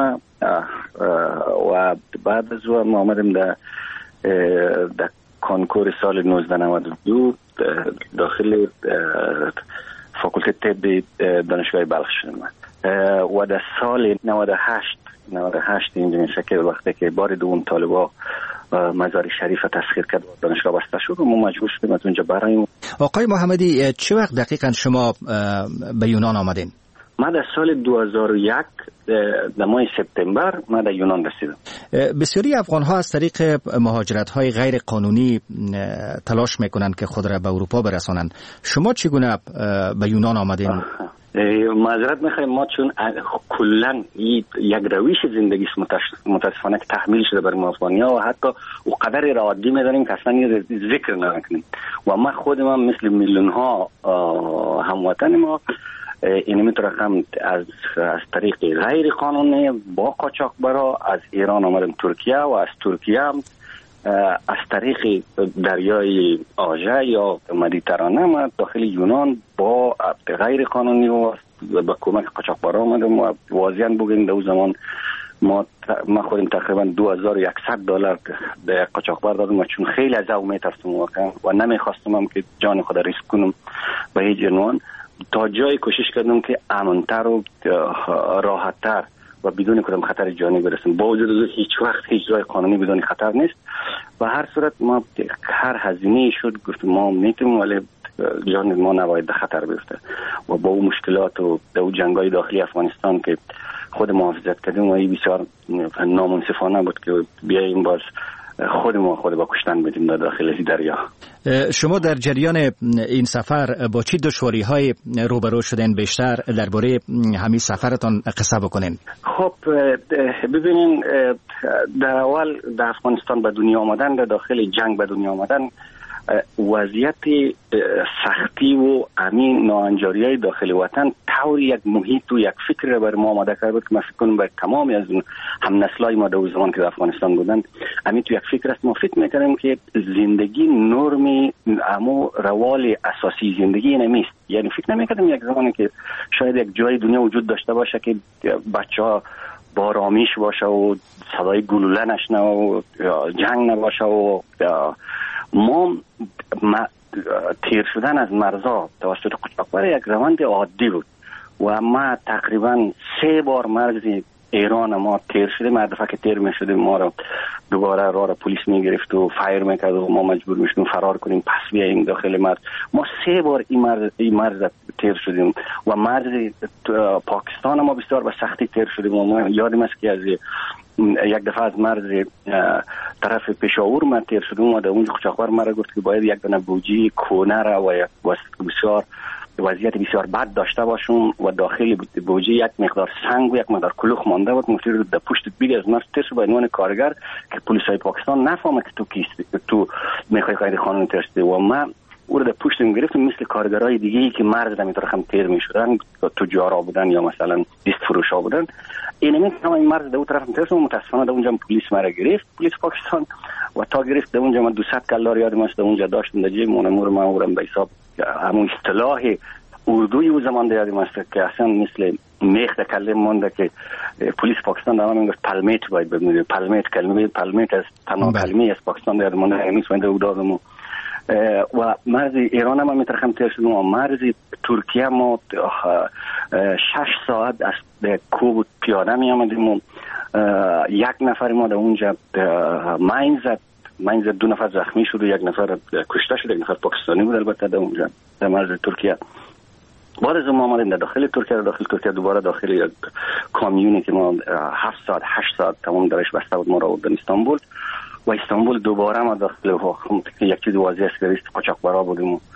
و بعد از اون ما آمدیم در در کنکور سال نوزده نود و دو داخل فاکولته طب دانشگاه بلخ شدم و در سال نود و هشت اینجا میشه که وقتی که بار دوم طالبا مزار شریف تسخیر کرد و دانشگاه بسته شد و ما مجبور شدیم از اونجا براییم. آقای محمدی چه وقت دقیقا شما به یونان آمدین؟ من در سال دو هزار و یک در ماه سپتامبر من در یونان رسیدم. بسیاری افغان ها از طریق مهاجرت های غیر قانونی تلاش میکنند که خود را به اروپا برسانند. شما چگونه به یونان آمدین؟ معذرت میخوایم، ما چون کلا یک روش زندگی متاسفانه که تحمیل شده بر ما افغانی‌ها و حتی او قدر را عادی میدانیم که اصلا ذکر نکنیم و ما خود ما مثل میلیون ها هموطن ما این میتونم از از طریق غیر قانونی با قاچاقبرا از ایران آمدیم ترکیه و از ترکیه هم از طریق دریای آژه یا مدیترانه ما داخل یونان با غیر قانونی و با کمک قاچاقبرا آمدیم و واضحاً بگیم در اون زمان ما ما خودم تقریبا دو هزار و صد دلار به قاچاقبر دادم و چون خیلی از او میترسم واقعا و نمیخواستم که جان خود ریسک کنم به هیچ عنوان، تا جای کوشش کردم که امن‌تر و راحت‌تر و بدون کدام خطر جانی برسیم. با وجود از هیچ وقت هیچ جای قانونی بدون خطر نیست و هر صورت ما هر هزینه‌ای شد گفتیم ما میتونیم، ولی جان ما نباید در خطر بیفته و با اون مشکلات و اون جنگ‌های داخلی افغانستان که خود محافظت کردیم و این بسیار نامنصفانه بود که بیاییم باز خود ما خود با کشتن بدیم در داخل دریا. شما در جریان این سفر با چی دشواری‌های روبرو شدین؟ بیشتر درباره همین سفرتان قصه بکنین. خب ببینین، در اول در افغانستان به دنیا آمدن، در داخل جنگ به دنیا آمدن، وضعیت سختی و امین ناانجاری‌های داخل وطن طور یک محیط و یک فکر را بر ما آماده کرد که من فکر کنم بر تمامی از هم نسلای ما در زمان که در افغانستان بودند امین تو یک فکر است. ما فکر می‌کردیم که زندگی نرمی امو روال اساسی زندگی نمیست. یعنی فکر نمی‌کردیم یک زمانی که شاید یک جای دنیا وجود داشته باشه که بچه‌ها با آرامش باشه و صدای گلوله نشنه و جنگ نباشه و ما تیر شدن از مرزا توسط قاچاقبر یک روند عادی بود و ما تقریبا سه بار مرز ایران ما تیر شدیم. هر دفعه که تیر می شدیم ما رو دوباره راه را پلیس می گرفت و فایر می کرد و ما مجبور می شدیم فرار کنیم پس بیاییم داخل مرز. ما سه بار این مرز این مرز تیر شدیم و مرز پاکستان ما بسیار به سختی تیر شدیم و ما یادم است که از یک دفعه از مرز طرف پشاور من تیر شدیم و در اونجا قاچاقبر مرا گفت که باید یک دانه بوجی کونه را و یک بسیار وضعیت بسیار بد داشته باشم و داخل بوجی یک مقدار سنگ و یک مقدار کلوخ مانده بود. مفتر در پشت بیگ از مرز تیر شد به عنوان کارگر که پلیسای پاکستان نفهمه که تو کیستی تو میخوای غیر قانونی تیر شدی و ما او رو در پشت میگرفتیم مثل کارگرای دیگه ای که مرز در طرف هم تیر میشدن، تجارا بودن یا مثلا دیست فروشا بودن. اینمی که این مرز در اون طرف هم تیر شد. متاسفانه در اونجا پلیس مرا گرفت، پلیس پاکستان، و تا گرفت در اونجا من دویست کلار یادم است در اونجا داشتم در جیب مونمور من اورم به حساب همون اصطلاح اردوی او زمان در یادم است که اصلا مثل میخ در کلم مونده که پلیس پاکستان در من میگفت پلمیت باید ببینید. پلمیت کلمه پلمیت از تنها کلمه از پاکستان در مونده همیشه من در او دادم. و مرز ایران هم میترخم تیر شدیم و مرز ترکیه ما شش ساعت از کوب پیاده می آمدیم و یک نفر ما در اونجا ماین زد ماین زد دو نفر زخمی شد و یک نفر کشته شد. یک نفر پاکستانی بود البته در اونجا در مرز ترکیه. بعد از ما آمدیم در داخل ترکیه. در داخل ترکیه دوباره داخل یک کامیونی که ما هفت ساعت هشت ساعت تمام درش بسته بود ما را بردن استانبول و استانبول دوباره ما داخل یک چیز واضح است که ریست قاچاقبرا بودیم و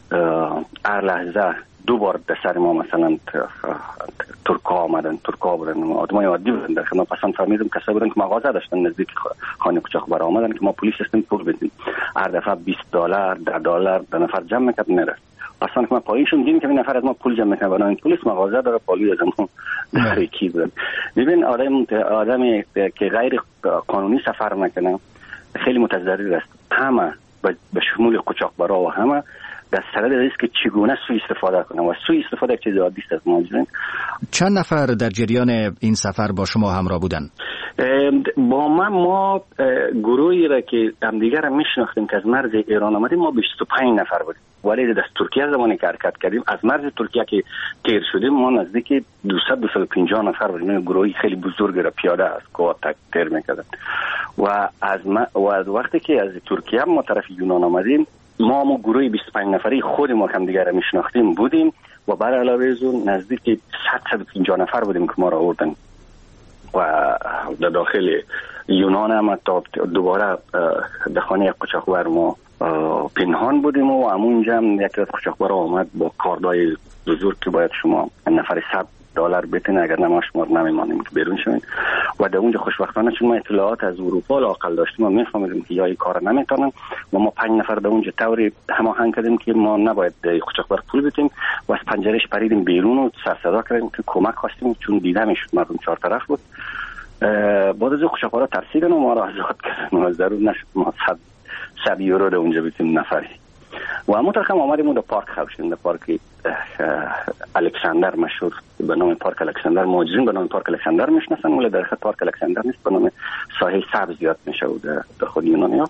هر لحظه دو بار در سر ما مثلا ترکا آمدن، ترکا بودن، آدمای عادی بودن. در خدمت پسند فهمیدم کسایی بودن که مغازه داشتن نزدیک خانه قاچاقبرا آمدن که ما پلیس هستیم پول بدیم. هر دفعه بیست دلار ده دلار در نفر جمع میکرد میرفت. اصلا که ما پایینشون دیدیم که این نفر از ما پول جمع میکنه، بنابراین پلیس مغازه داره پالی از ما در کی بود. ببین آدم آدمی که غیر قانونی سفر میکنه خیلی متضرر است. همه به شمول قاچاقبرا و همه در سرد ریسک چگونه سوء استفاده کنه و سوء استفاده یک چیز عادی است از ماجرا. چند نفر در جریان این سفر با شما همراه بودن؟ با ما ما گروهی را که همدیگر را میشناختیم که از مرز ایران آمدیم ما بیست و پنج نفر بودیم. ولی در ترکیه زمانی که حرکت کردیم از مرز ترکیه که تیر شدیم ما نزدیک دویست دویست و پنجاه نفر بودیم. گروهی خیلی بزرگی را پیاده از کوه تک تیر میکردن و از ما و از وقتی که از ترکیه ما طرف یونان آمدیم ما ما گروهی بیست و پنج نفری خود ما هم دیگر را میشناختیم بودیم و بر علاوه از اون نزدیک صد صد و پنجاه نفر بودیم که ما را آوردن و در داخل یونان هم تا دوباره در خانه قاچاقبر ما پنهان بودیم و همونجا هم یکی از قاچاقبرها آمد با کاردای بزرگ که باید شما نفر صد دلار بتین اگر نما شما نمیمانیم که بیرون شوین و در اونجا خوشبختانه چون ما اطلاعات از اروپا لاقل داشتیم و میفهمیدیم که یا این کار نمیتونن و ما پنج نفر در اونجا طوری هماهنگ کردیم که ما نباید قاچاقبر پول بدیم و از پنجرهش پریدیم بیرون و سر صدا کردیم که کمک خواستیم چون دیده میشد مردم چهار طرف بود. بعد از قاچاقبرها ترسیدن و ما را آزاد کردن و ضرور نشد ما صد صد یورو در اونجا بدیم نفری و همون طرف هم آمدیم در پارک خوشیم در پارک الکساندر مشهور به نام پارک الکساندر مهاجرین به نام پارک الکساندر میشناسن ولی در حقیقت پارک الکساندر نیست به نام ساحل سبز یاد میشه در خود یونانیا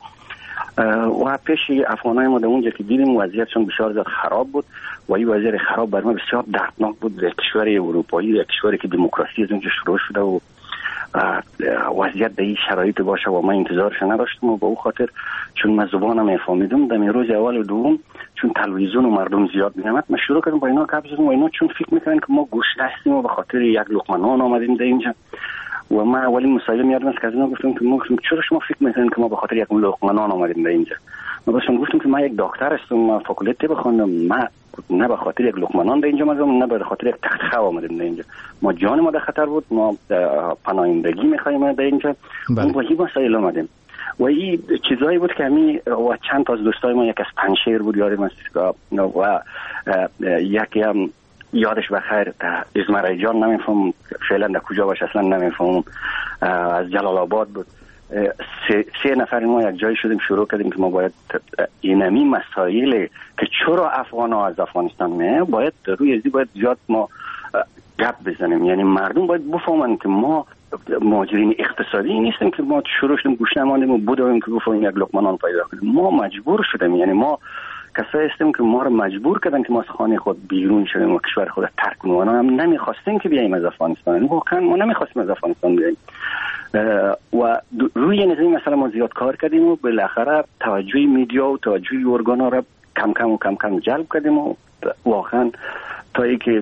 و پیش افغانای ما در اونجا که دیدیم وضعیتشون بسیار زیاد خراب بود و این وضعیت خراب بر ما بسیار دردناک بود. در کشور اروپایی در کشوری که دموکراسی از اونجا شروع شده و وضعیت به این شرایط باشه و ما انتظارش نداشتم و به او خاطر چون من زبانم میفهمیدم در روز اول و دوم چون تلویزیون و مردم زیاد میامد من شروع کردم با اینا گپ زدم و اینا چون فکر میکنن که ما گوشت هستیم و به خاطر یک لقمه نان آمدیم در اینجا و من اولین مسائل میادم است که از اینا گفتم که ما گفتم چرا شما فکر میکنین که ما به خاطر یک لقمه نان آمدیم در اینجا. من بهشون گفتم که من یک دکتر هستم، من فاکولته بخوندم، من نه به خاطر یک لقمه نان در اینجا آمدم نه به خاطر یک تخت خواب آمدیم در اینجا. ما جان ما در خطر بود، ما پناهندگی میخوایم در اینجا. ما با این مسائل آمدیم و این چیزایی بود که همی و چند تا از دوستای ما یک از پنجشیر بود یادم است و یکی هم یادش بخیر ازمرای جان نمیفهم فعلا در کجا باشه اصلا نمیفهم از جلال آباد بود. سه, سه نفر ما یک جای شدیم شروع کردیم که ما باید اینمی مسائل که چرا افغان ها از افغانستان میه باید روی ازی باید زیاد ما گپ بزنیم. یعنی مردم باید بفهمن که ما مهاجرین اقتصادی نیستیم که ما شروع شدیم گوش نماندیم و بودیم که بفهمیم یک لقمه نان پیدا کنیم. ما مجبور شدیم، یعنی ما کسایی هستیم که ما رو مجبور کردن که ما از خانه خود بیرون شدیم و کشور خود ترک کنیم و هم نمیخواستیم که بیاییم از افغانستان. واقعا ما نمیخواستیم از افغانستان بیاییم و روی نظام مثلا ما زیاد کار کردیم و بالاخره توجه میدیا و توجه ارگانا را کم کم و کم کم جلب کردیم و واقعا تا ای که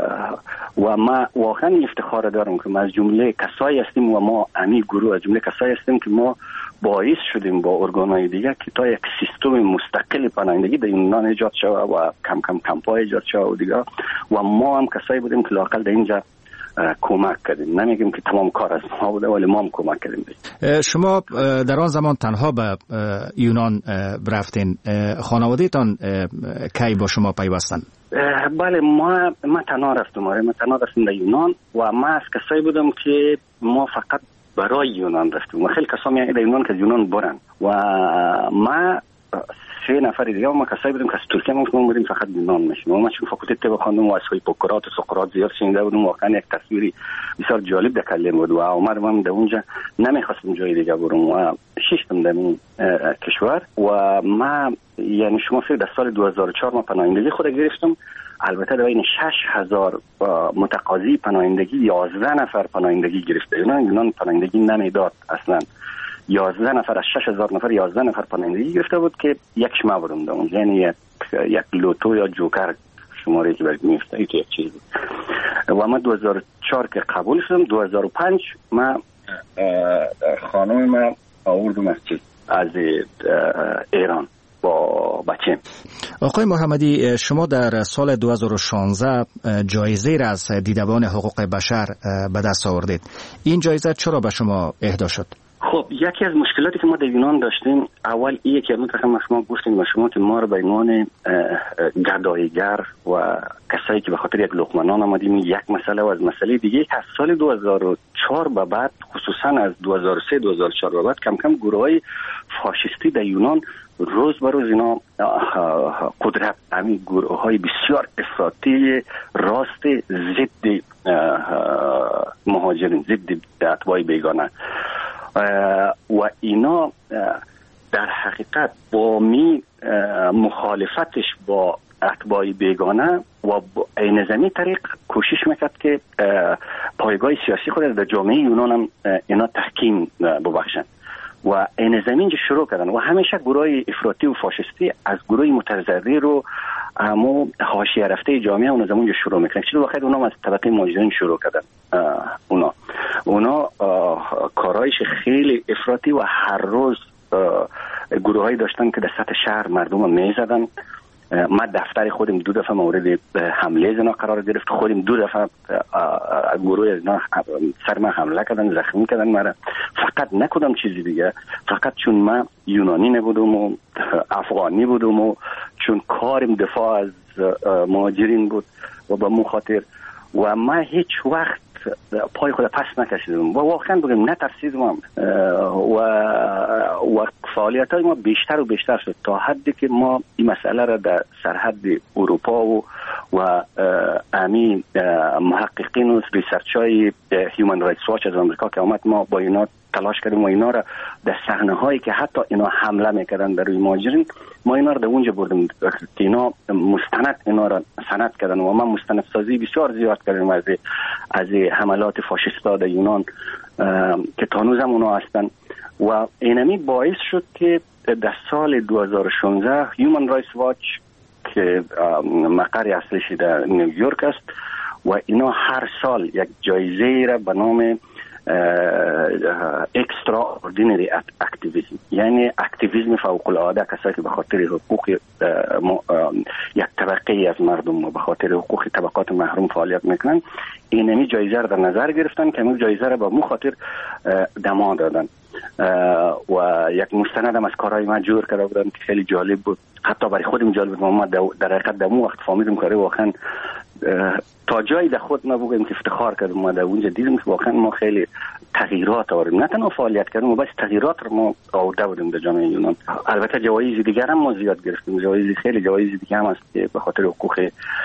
و ما واقعا افتخار دارم که ما از جمله کسایی هستیم و ما امی گروه از جمله کسایی هستیم که ما باعث شدیم با ارگانهای دیگه که تا یک سیستم مستقل پناهندگی در یونان ایجاد شود و کم کم کمپای ایجاد شود و دیگه و ما هم کسایی بودیم که لااقل در اینجا کمک کردیم. نمیگیم که تمام کار از ما بوده ولی ما هم کمک کردیم. شما در آن زمان تنها به یونان رفتین، خانواده‌تان کی با شما پیوستن؟ بله ما ما تنها رفتم، ما تنها رفتیم در یونان و ما از کسایی بودم که ما فقط برای یونان رفتیم و خیلی کسا میگن در یونان که یونان برن و ما سه نفر دیگه ما کسایی بودیم که از ترکیه ما بودیم فقط یونان میشیم و ما چون فاکولته بخوندم و از هیپوکرات و سقراط زیاد شنیده بودم واقعا یک تصویری بسیار جالب در کلم بود و اومدم من در اونجا نمیخواستم جای دیگه برم و شیشتم در این کشور و ما یعنی شما فکر در سال دو هزار و چهار ما پناهندگی خود گرفتم. البته در بین شش هزار متقاضی پناهندگی یازده نفر پناهندگی گرفته. یونان یونان پناهندگی نمیداد اصلا. یازده نفر از شش هزار نفر یازده نفر پناهندگی گرفته بود که یکش ما بودم در اونجا، یعنی یک, یک لوتو یا جوکر شماره که برد میفته ای که یک چیز بود. و ما دو هزار و چهار که قبول شدم دو هزار و پنج ما خانم ما آوردم از چیز از ایران با بچه. آقای محمدی شما در سال دو هزار و شانزده جایزه را از دیدبان حقوق بشر به دست آوردید. این جایزه چرا به شما اهدا شد؟ خب یکی از مشکلاتی که ما در یونان داشتیم اول اینه که متأسفانه شما گفتیم با شما که ما رو به عنوان گدایگر و کسایی که به خاطر یک لقمه نان آمدیم یک مسئله و از مسئله دیگه که از سال دو هزار و چهار به بعد خصوصا از دو هزار و سه دو هزار و چهار به بعد کم کم گروه‌های فاشیستی در یونان روز به روز اینا قدرت همین گروه‌های بسیار افراطی راست ضد مهاجرین ضد اتباع بیگانه و اینا در حقیقت با می مخالفتش با اتباع بیگانه و این زمین طریق کوشش میکرد که پایگاه سیاسی خود در جامعه یونان هم اینا تحکیم ببخشن و این زمین شروع کردن و همیشه گروه افراطی و فاشستی از گروه متزری رو همو حاشیه رفته جامعه اون زمان شروع میکنن. چرا واقعا اونا از طبقه مهاجرین شروع کردن. اونا اونا کارایش خیلی افراطی و هر روز گروهایی داشتن که در سطح شهر مردم میزدن. ما دفتر خودم دو دفعه مورد حمله اینا قرار گرفت، خودم دو دفعه گروه اینا سر من حمله کردن، زخمی کردن مرا. فقط نکردم چیزی دیگه، فقط چون من یونانی نبودم و افغانی بودم و چون کارم دفاع از مهاجرین بود و به مخاطر و ما هیچ وقت پای خود پس نکشیدم و واقعا بگم نترسیدم و و فعالیت های ما بیشتر و بیشتر شد تا حدی که ما این مسئله را در سرحد اروپا و و امی محققین و ریسرچ های هیومن رایتس واچ از آمریکا که آمد ما با اینا تلاش کردیم و اینا را در صحنه هایی که حتی اینا حمله میکردن در روی مهاجرین ما اینا را در اونجا بردیم که اینا مستند اینا را سند کردن و ما مستند سازی بسیار زیاد کردیم از از حملات فاشیستا در یونان که تانوز هم اونا هستن و اینمی باعث شد که در سال دو هزار و شانزده هیومن رایتس واچ که مقر اصلیش در نیویورک است و اینا هر سال یک جایزه را به نام اکسترا اوردینری اکتیویسم، یعنی اکتیویسم فوق العاده، کسایی که به خاطر حقوق یک طبقه از مردم و به خاطر حقوق طبقات محروم فعالیت میکنن، اینمی جایزه را در نظر گرفتن که این جایزه را به مو خاطر دما دادن و یک مستند هم از کارهای ما جور کرده بودن که خیلی جالب بود، حتی برای خودم جالب بود. ما در حقیقت دمو وقت فهمیدیم کاره واقعا تا جایی در خود ما بگیم که افتخار کردیم، ما در اونجا دیدیم که واقعا ما خیلی تغییرات آوردیم، نه تنها فعالیت کردیم و بس تغییرات رو ما آورده بودیم در جامعه یونان. البته جوایز دیگر هم ما زیاد گرفتیم، جوایز خیلی جوایز دیگه هم هست که به خاطر حقوق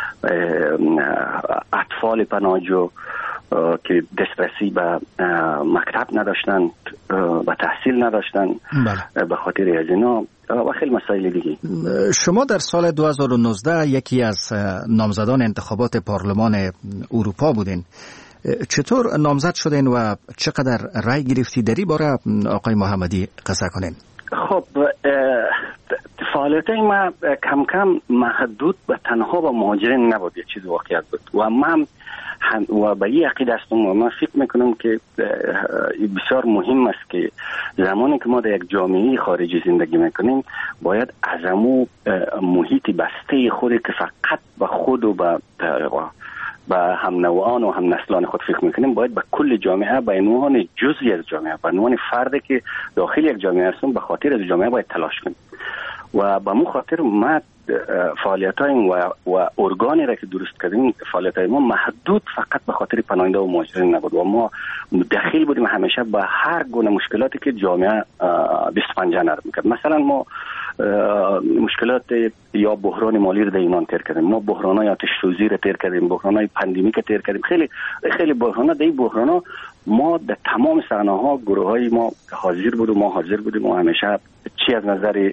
اطفال پناهجو که دسترسی به مکتب نداشتن و تحصیل نداشتن به خاطر از اینا و خیلی مسائل دیگه. شما در سال دو هزار و نوزده یکی از نامزدان انتخابات پارلمان اروپا بودین. چطور نامزد شدین و چقدر رای گرفتی؟ دری باره آقای محمدی قصه کنین. خب فعالیت ما کم کم محدود به تنها به مهاجرین نبود، یک چیز واقعیت بود و من و به این عقیده هستم و من فکر میکنم که بسیار مهم است که زمانی که ما در یک جامعه خارجی زندگی میکنیم باید از امو محیط بسته خودی که فقط به خود و به به هم نوعان و هم نسلان خود فکر میکنیم، باید به کل جامعه به عنوان جزئی از جامعه، به عنوان فردی که داخل یک جامعه هستم به خاطر از جامعه باید تلاش کنیم و به مو خاطر ما فعالیت‌های و و ارگانی را که درست کردیم، فعالیت‌های ما محدود فقط به خاطر پناهنده و مهاجرین نبود و ما دخیل بودیم همیشه به هر گونه مشکلاتی که جامعه بیست و پنج نرم می‌کرد. مثلا ما مشکلات یا بحران مالی رو در ایران تیر کردیم، ما بحران‌های آتش سوزی رو تیر کردیم، بحران‌های پاندمیک تیر کردیم، خیلی خیلی بحران‌ها در این بحران‌ها ما در تمام صحنه‌ها گروه‌های ما حاضر بود و ما حاضر بودیم و همیشه چی از نظر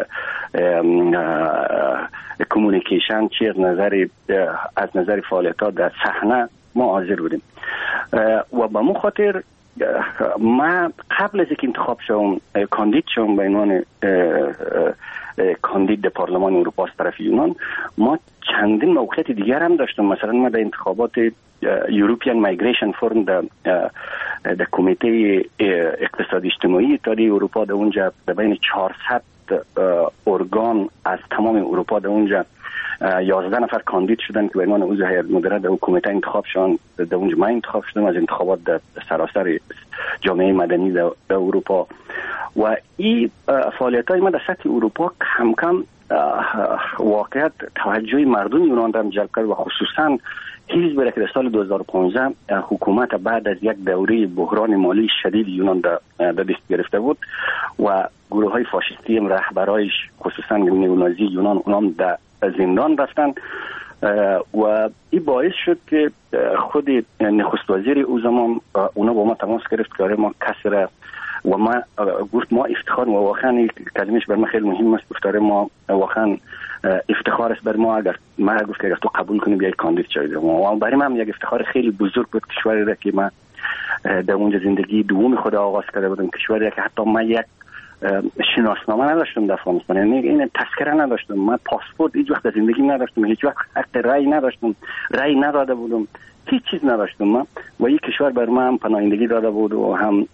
کمیونیکیشن چی از نظر از نظر فعالیت‌ها در صحنه ما حاضر بودیم و به مو خاطر ما قبل از اینکه انتخاب شوم کاندید شوم به عنوان کاندید در پارلمان اروپا از طرف یونان، ما چندین موقعیت دیگر هم داشتم. مثلا ما در انتخابات یوروپیان مایگریشن فورم در در کمیته اقتصادی اجتماعی اتحادیه اروپا در اونجا در بین چهارصد ارگان از تمام اروپا در اونجا یازده نفر کاندید شدن که به عنوان عضو هیئت مدیره در کمیته انتخاب شدن. در اونجا من انتخاب شدم از انتخابات در سراسر جامعه مدنی در اروپا و این فعالیت‌های ما در سطح اروپا کم کم واقعیت توجه مردم یونان را جلب کرد و خصوصا حزب را که در سال دو هزار و پانزده حکومت بعد از یک دوره بحران مالی شدید یونان در دست گرفته بود و گروه های فاشیستی هم رهبرایش خصوصا نیونازی یونان اونام در زندان رفتن و این باعث شد که خود نخست وزیر او زمان اونا با ما تماس گرفت که ما کسی را و ما گفت ما افتخار و واقعا کلمش بر ما خیلی مهم است، گفتاره ما واقعا افتخار است بر ما اگر ما گفت که اگر تو قبول کنی بیای کاندید شوی و برای من یک افتخار خیلی بزرگ بود. کشوری را که ما در اونجا زندگی دوم خود آغاز کرده بودم، کشوری را که حتی ما یک شناسنامه نداشتم در افغانستان، یعنی این تذکره نداشتم، من پاسپورت هیچ وقت در زندگی نداشتم، هیچ وقت حق رأی نداشتم، رأی نداده بودم، هیچ چیز نداشتم من و این کشور بر من هم پناهندگی داده بود و هم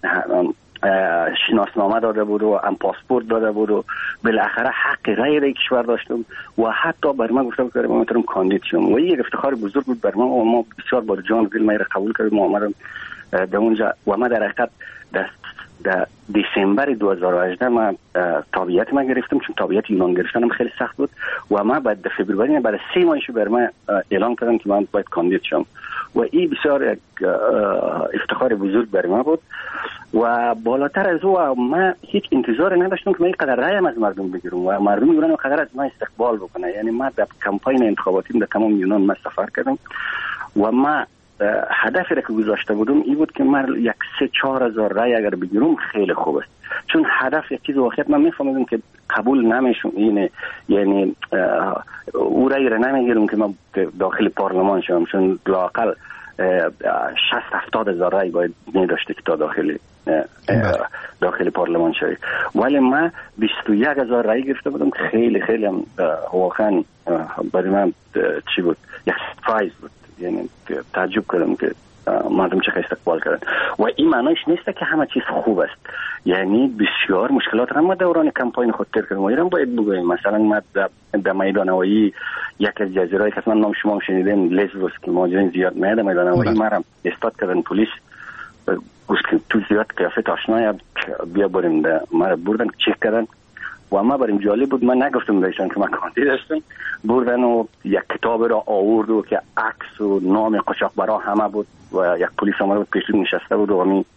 شناسنامه داده بود و هم پاسپورت داده بود و بالاخره حق رأی در کشور داشتم و حتی بر من گفتم که من میتونم کاندید شم و این افتخار بزرگ بود بر من و ما بسیار با جان دل ما را قبول کردیم و آمدم در اونجا و ما در حقیقت در دسامبر دو هزار و هجده ما تابعیت ما گرفتم، چون تابعیت یونان گرفتنم خیلی سخت بود و ما بعد در فوریه بعد سه ماهش بر من اعلان کردم که من باید کاندید شم و این بسیار یک افتخار بزرگ برای ما بود و بالاتر از او ما هیچ انتظار نداشتم که من اینقدر رایم از مردم بگیرم و مردم یونان قدر از ما استقبال بکنه. یعنی ما در کمپاین انتخاباتی در تمام یونان ما سفر کردم و ما هدفی را که گذاشته بودم این بود که من یک سه چهار هزار رای اگر بگیرم خیلی خوب است، چون هدف یک چیز واقعیت من میفهمیدم که قبول نمیشم، اینه یعنی او رای را نمیگیرم که من داخل پارلمان شوم، چون لااقل شصت هفتاد هزار رای باید میداشته که تا داخل داخل پارلمان شوی، ولی من بیست و یک هزار رای گرفته بودم. خیلی خیلی هم واقعا برای من چی بود، یک سپرایز بود، یعنی تعجب کردم که مردم چه استقبال کردن. و این معنیش نیست که همه چیز خوب است، یعنی بسیار مشکلات را ما دوران کمپاین خود تر کردیم و ایران باید بگوییم. مثلا ما در میدان هوایی یک از جزیره‌ای که من نام شما شنیدین لزبوس که مهاجرین زیاد میاد میدان هوایی ما را استاد کردن، پلیس گفت که تو زیاد قیافه آشنای بیا بریم، ما را بردن چک کردن و ما بریم جالب بود، من نگفتم بهشون که من کاندید هستم، بردن و یک کتاب را آورد و که عکس و نام قاچاقبرا همه بود و یک پلیس آمده بود پیش نشسته بود و همین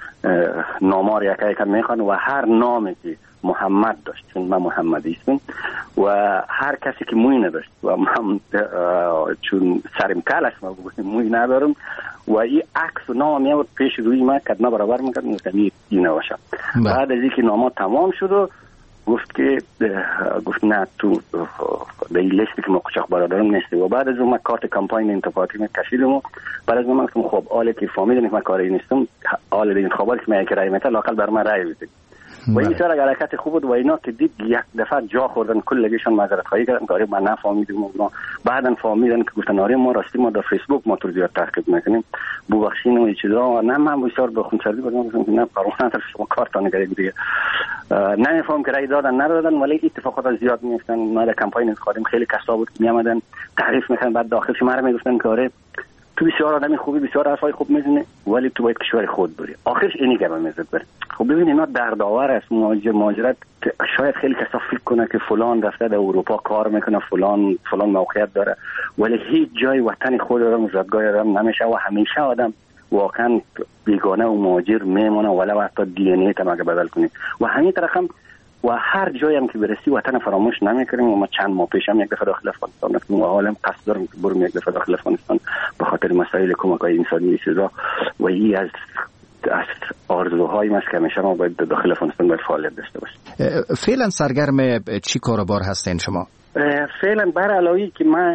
نامار یک یک میخوان و هر نامی که محمد داشت، چون من محمدی هستم و هر کسی که موی نداشت و من چون سرم کل است ما موی ندارم و این عکس و نام میاد پیش روی من کدنا برابر میکرد میگفتم این نوشم. بعد از اینکه نامات تمام شد و گفت که گفت نه تو در این لیستی که ما قاچاق برادرم نیستی و بعد از اون من کارت کمپاین انتخاباتی من کشیدم و بعد از اون من گفتم خب آله که فهمیدن که من کاری نیستم، آله این انتخاباتی که من یک رای میته لااقل بر من رای بدید و این سر حرکت خوب بود و اینا که دید یک دفعه جا خوردن کلگیشون معذرت خواهی کردن که ما نفهمیدیم و بعدن فهمیدن که گفتن آره ما راستی ما در فیسبوک ما تو زیاد تحقیق میکنیم ببخشید و این چیزا، نه من بسیار بخونسردی بودم گفتم نه قانون طرف شما کارتان نگرید دیگه نمیفهم که رای دادن ندادن، ولی اتفاقات زیاد میفتن. ما در کمپاین انتخابی خیلی کسا بود که میامدن تعریف میکنن، بعد داخلش ما رو میگفتن که آره تو بسیار آدمی خوبی، بسیار حرفای خوب میزنی ولی تو باید کشور خود بری، آخرش اینی که من میزد بره. خب ببین اینا دردآور است مهاجر مهاجرت. شاید خیلی کسا فکر کنه که فلان رفته در اروپا کار میکنه، فلان فلان موقعیت داره، ولی هیچ جای وطن خود آدم زادگاه آدم نمیشه و همیشه آدم واقعا بیگانه و مهاجر میمونه ولو حتی دی ان ای تا مگه بدل کنی و همین طرف هم و هر جایی هم که برسی وطن فراموش نمیکنیم. و ما چند ماه پیش هم یک دفعه داخل افغانستان رفتم و حالا قصد دارم که برم یک دفعه داخل افغانستان به خاطر مسائل کمک‌های انسانی چیزا و این از از آرزوهای ماست که همیشه ما باید داخل افغانستان باید فعالیت داشته باشیم. فعلا سرگرم چی کار و بار هستین شما؟ فعلا بر علاوه که من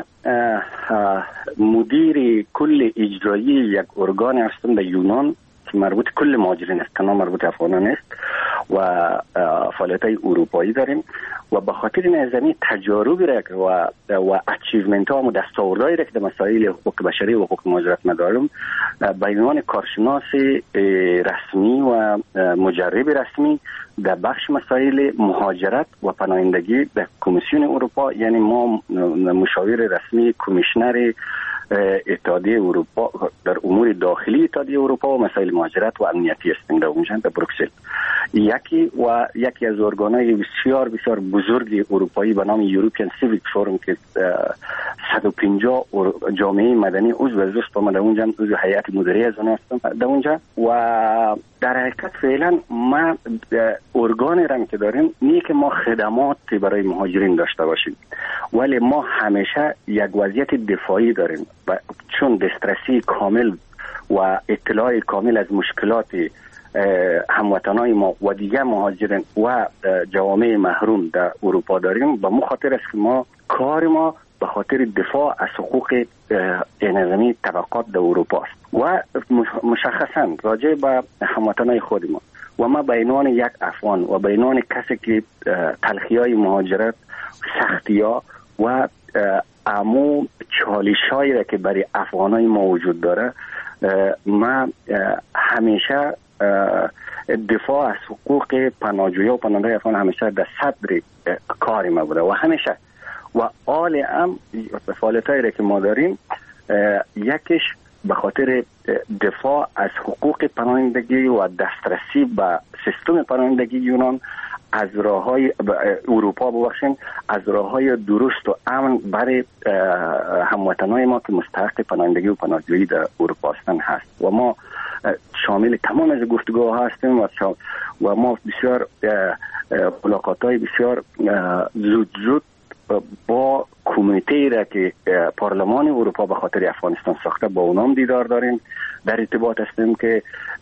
مدیر کل اجرایی یک ارگان هستم در یونان که مربوط کل مهاجرین است، تنها مربوط افغانان است و فعالیت‌های اروپایی داریم و به خاطر این زمین تجاربی را و و اچیومنت ها و دستاوردهایی را که در مسائل حقوق بشری و حقوق مهاجرت ندارم به عنوان کارشناس رسمی و مجرب رسمی در بخش مسائل مهاجرت و پناهندگی در کمیسیون اروپا، یعنی ما مشاور رسمی کمیشنر اتحادیه اروپا در امور داخلی اتحادیه اروپا و مسائل مهاجرت و امنیتی هستیم در اونجا در بروکسل. یکی و یکی از ارگان‌های بسیار بسیار بزرگ اروپایی به نام یوروپیان سیویک فورم که صد و پنجاه جامعه مدنی عضو از است در اونجا، عضو هیئت مدیره از اون هستم در اونجا و در حقیقت فعلا ما ارگان رم که داریم نیه که ما خدمات برای مهاجرین داشته باشیم، ولی ما همیشه یک وضعیت دفاعی داریم و چون دسترسی کامل و اطلاع کامل از مشکلات هموطنای ما و دیگه مهاجرین و جوامع محروم در اروپا داریم، به مخاطر است که ما کار ما به خاطر دفاع از حقوق انسانی طبقات در اروپا است و مشخصا راجع به هموطنای خود ما و ما به عنوان یک افغان و به عنوان کسی که تلخی‌های مهاجرت، سختی‌ها و امو چالش‌هایی را که برای افغانای ما وجود داره، ما همیشه دفاع از حقوق پناهجویان و پناهنده افغان همیشه در صدر کار ما بوده و همیشه و آل هم فعالیتایی را که ما داریم یکیش به خاطر دفاع از حقوق پناهندگی و دسترسی به سیستم پناهندگی یونان از راههای اروپا ببخشیم از راههای درست و امن برای هموطنای ما که مستحق پناهندگی و پناهجویی در اروپا هستند هست و ما شامل تمام از گفتگوها هستیم و و ما بسیار ملاقات‌های بسیار زود زود با کمیته را که پارلمان اروپا به خاطر افغانستان ساخته با اونام دیدار داریم، در ارتباط هستیم که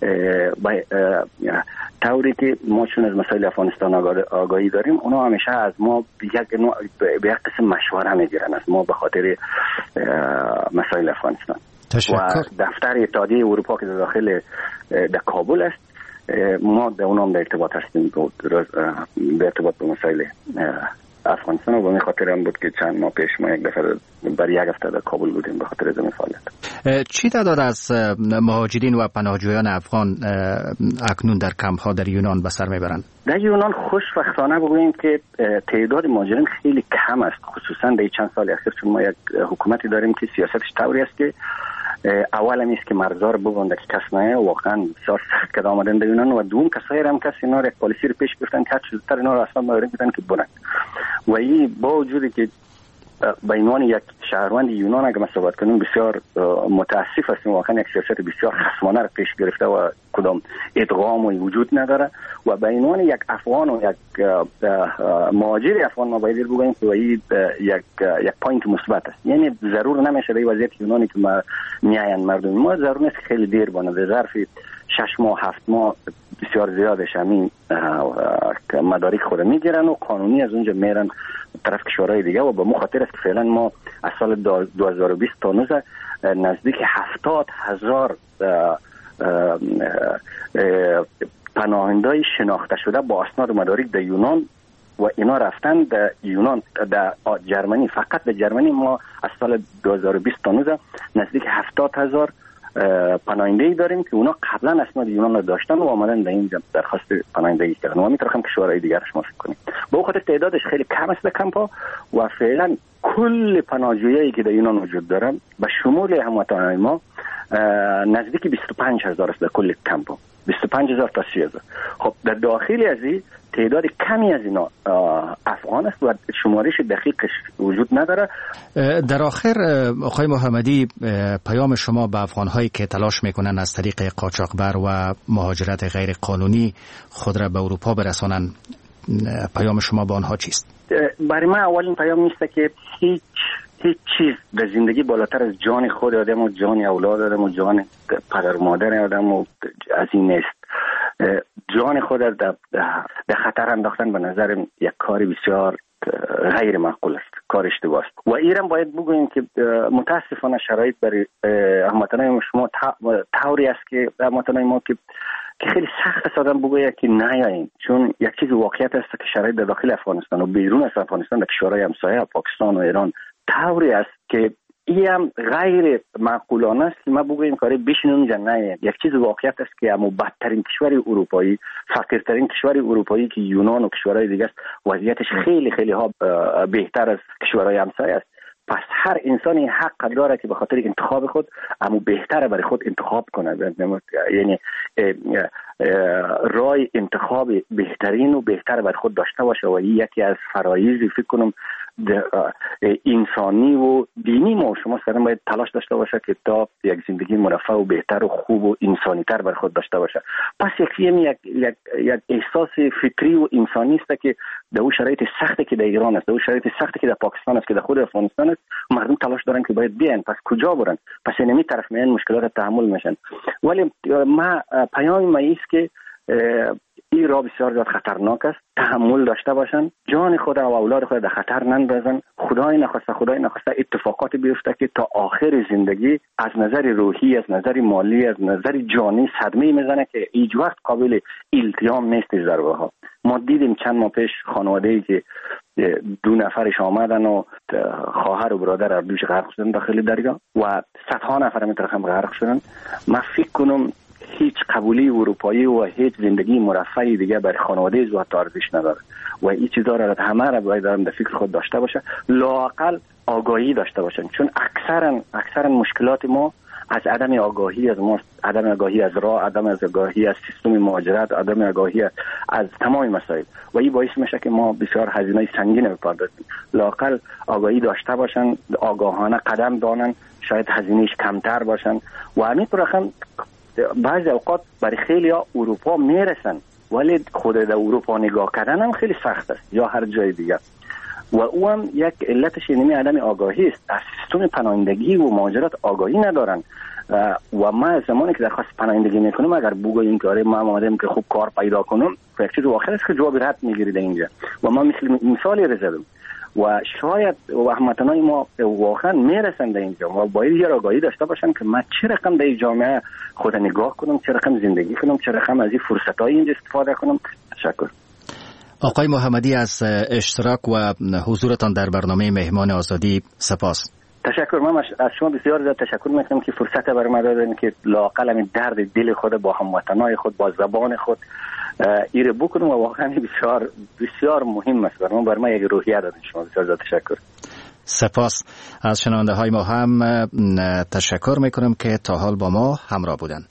طوری که ما چون از مسائل افغانستان آگاهی داریم، اونا همیشه از ما به یک قسم مشوره میگیرن از ما به خاطر مسائل افغانستان. تشکر. و دفتر اتحادیه اروپا که داخل در کابل است، ما در اونام در ارتباط هستیم در ارتباط به مسائل افغانستان. و به خاطر هم بود که چند ماه پیش ما یک دفعه برای یک هفته در کابل بودیم به خاطر زمین فعالیت. چی تعداد از مهاجرین و پناهجویان افغان اکنون در کمپ ها در یونان به سر میبرند؟ در یونان خوشبختانه بگوییم که تعداد مهاجرین خیلی کم است، خصوصا در چند سال اخیر، چون ما یک حکومتی داریم که سیاستش طوری است که اول هم است که مرزا رو ببنده که کس نه، واقعا بسیار سخت کده آمدن در یونان، و دوم کسایی هم کسی اینا رو یک پالیسی رو پیش گرفتن که هر چیزتر اینا رو اصلا مورد میدن که برن. و این با وجودی که به عنوان یک شهروند یونان اگه ما صحبت کنیم بسیار متاسف هستیم، واقعا یک سیاست بسیار خصمانه رو پیش گرفته و کدام ادغام وجود نداره. و به عنوان یک افغان و یک مهاجر افغان ما باید بگوییم که یک یک پوینت مثبت است. یعنی ضرور نمیشه در وضعیت یونانی که ما میاین مردم ما ضرور نیست خیلی دیر بانه، در ظرف شش ماه هفت ماه بسیار زیادش همین مدارک خود میگیرن و قانونی از اونجا میرن طرف کشورهای دیگه. و به مخاطر است که فعلا ما از سال دو هزار و بیست تا نوزده نزدیک هفتاد هزار پناهنده‌ای شناخته شده با اسناد و مدارک در یونان و اینا رفتن در یونان، در جرمنی. فقط در جرمنی ما از سال دو هزار و بیست تا نوزده نزدیک هفتاد هزار پناهنده‌ای داریم که اونا قبلا اسناد یونان رو داشتن و آمدن در این درخواست پناهندگی کردن. و میتونم کشورهای دیگر رو شما فکر کنیم. به خاطر تعدادش خیلی کم است در کمپ‌ها و فعلا کل پناهجویایی که در یونان وجود دارن به شمول هموطنان ما نزدیک بیست و پنج هزار است در کل کمپ‌ها، بیست و پنج هزار تا سی هزار. خب در داخل از این تعداد کمی از اینا افغان است و شمارش دقیقش وجود نداره. در آخر آقای محمدی، پیام شما به افغان‌هایی که تلاش میکنن از طریق قاچاقبر و مهاجرت غیر قانونی خود را به اروپا برسانن، پیام شما به آنها چیست؟ برای من اولین پیام نیست که هیچ هیچ چیز در زندگی بالاتر از جان خود آدم و جان اولاد آدم و جان پدر و مادر آدم و از این نیست. جان خود در, در خطر انداختن به نظر یک کار بسیار غیر معقول است، کار اشتباه است. و ایران باید بگوییم که متاسفانه شرایط برای هموطنان شما طوری است که هموطنان ما که که خیلی سخت است آدم بگوید که نیایین، چون یک چیز واقعیت است که شرایط در داخل افغانستان و بیرون از افغانستان در کشورهای همسایه پاکستان و ایران طوری است که این هم غیر معقولانه است. ما بگوییم کاری بشینیم جا نه، یک چیز واقعیت است که اما بدترین کشور اروپایی، فقیرترین کشور اروپایی که یونان و کشورهای دیگه است، وضعیتش خیلی خیلی ها بهتر از کشورهای همسایه است. پس هر انسانی حق داره که به خاطر انتخاب خود اما بهتره برای خود انتخاب کنه، یعنی رای انتخاب بهترین و بهتر برای خود داشته باشه. و یکی از فرایض فکر کنم انسانی و دینی ما شما سرم باید تلاش داشته باشه که تا یک زندگی مرفه و بهتر و خوب و انسانی تر برای خود داشته باشه. پس یکی یک یک یک احساس فطری و انسانی است که در اون شرایط سختی که در ایران است، در اون شرایط سختی که در پاکستان است، که در خود افغانستان است، مردم تلاش دارن که باید بیان. پس کجا برن؟ پس اینمی طرف میان مشکلات تحمل میشن. ولی ما پیام ما است که این راه بسیار زیاد خطرناک است، تحمل داشته باشن، جان خود و اولاد خود در خطر نندازن. خدای نخواسته خدای نخواسته اتفاقات بیفته که تا آخر زندگی از نظر روحی، از نظر مالی، از نظر جانی صدمه میزنه که هیچ وقت قابل التیام نیست. ضربه ها ما دیدیم چند ماه پیش خانواده‌ای که دو نفرش آمدن و خواهر و برادر هر دوش غرق شدن داخل دریا و صدها نفر میترخم غرق شدن. من فکر کنم هیچ قبولی اروپایی و هیچ زندگی مرفعی دیگه برای خانواده زوات ارزش نداره و این چیزا را همه را باید در فکر خود داشته باشه، لااقل آگاهی داشته باشن، چون اکثرا اکثرا مشکلات ما از عدم آگاهی از ما، عدم آگاهی از راه، عدم آگاهی از سیستم مهاجرت، عدم آگاهی از تمام مسائل و این باعث میشه که ما بسیار هزینه سنگین بپردازیم. لااقل آگاهی داشته باشن، آگاهانه قدم دانن، شاید هزینهش کمتر باشن و همین رقم بعضی اوقات برای خیلی ها اروپا میرسن ولی خود در اروپا نگاه کردن هم خیلی سخت است یا هر جای دیگه. و او هم یک علتش اینمی عدم آگاهی است. از سیستم پناهندگی و مهاجرت آگاهی ندارن و ما زمانی که درخواست پناهندگی میکنم اگر بگوییم که آره ما آمدیم که خوب کار پیدا کنم، یک چیز واقعا است که جواب رد میگیرید اینجا و ما مثل مثالی رو زدم و شاید و هموطنای ما واقعا میرسن در اینجا و باید یه آگاهی داشته باشن که من چه رقم در جامعه خود نگاه کنم، چه رقم زندگی کنم، چه رقم از این فرصت‌های اینجا استفاده کنم. تشکر. آقای محمدی از اشتراک و حضورتان در برنامه مهمان آزادی سپاس. تشکر. من از شما بسیار زیاد تشکر میکنم که فرصت برای من دادن که لااقل درد دل خود با هموطنای خود با زبان خود ایره بکنم و واقعا بسیار بسیار مهم است برای من. برای من یک روحیه دادن شما. بسیار زیاد تشکر. سپاس. از شنونده های ما هم تشکر میکنم که تا حال با ما همراه بودند.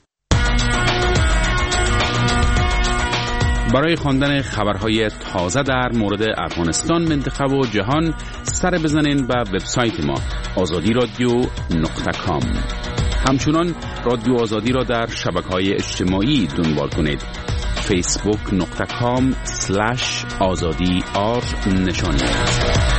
برای خواندن خبرهای تازه در مورد افغانستان، منطقه و جهان سر بزنین به وبسایت ما آزادی رادیو نقطه کام. همچنان رادیو آزادی را در شبکه‌های اجتماعی دنبال کنید. فیسبوک نقطه کام سلش آزادی آر نشانی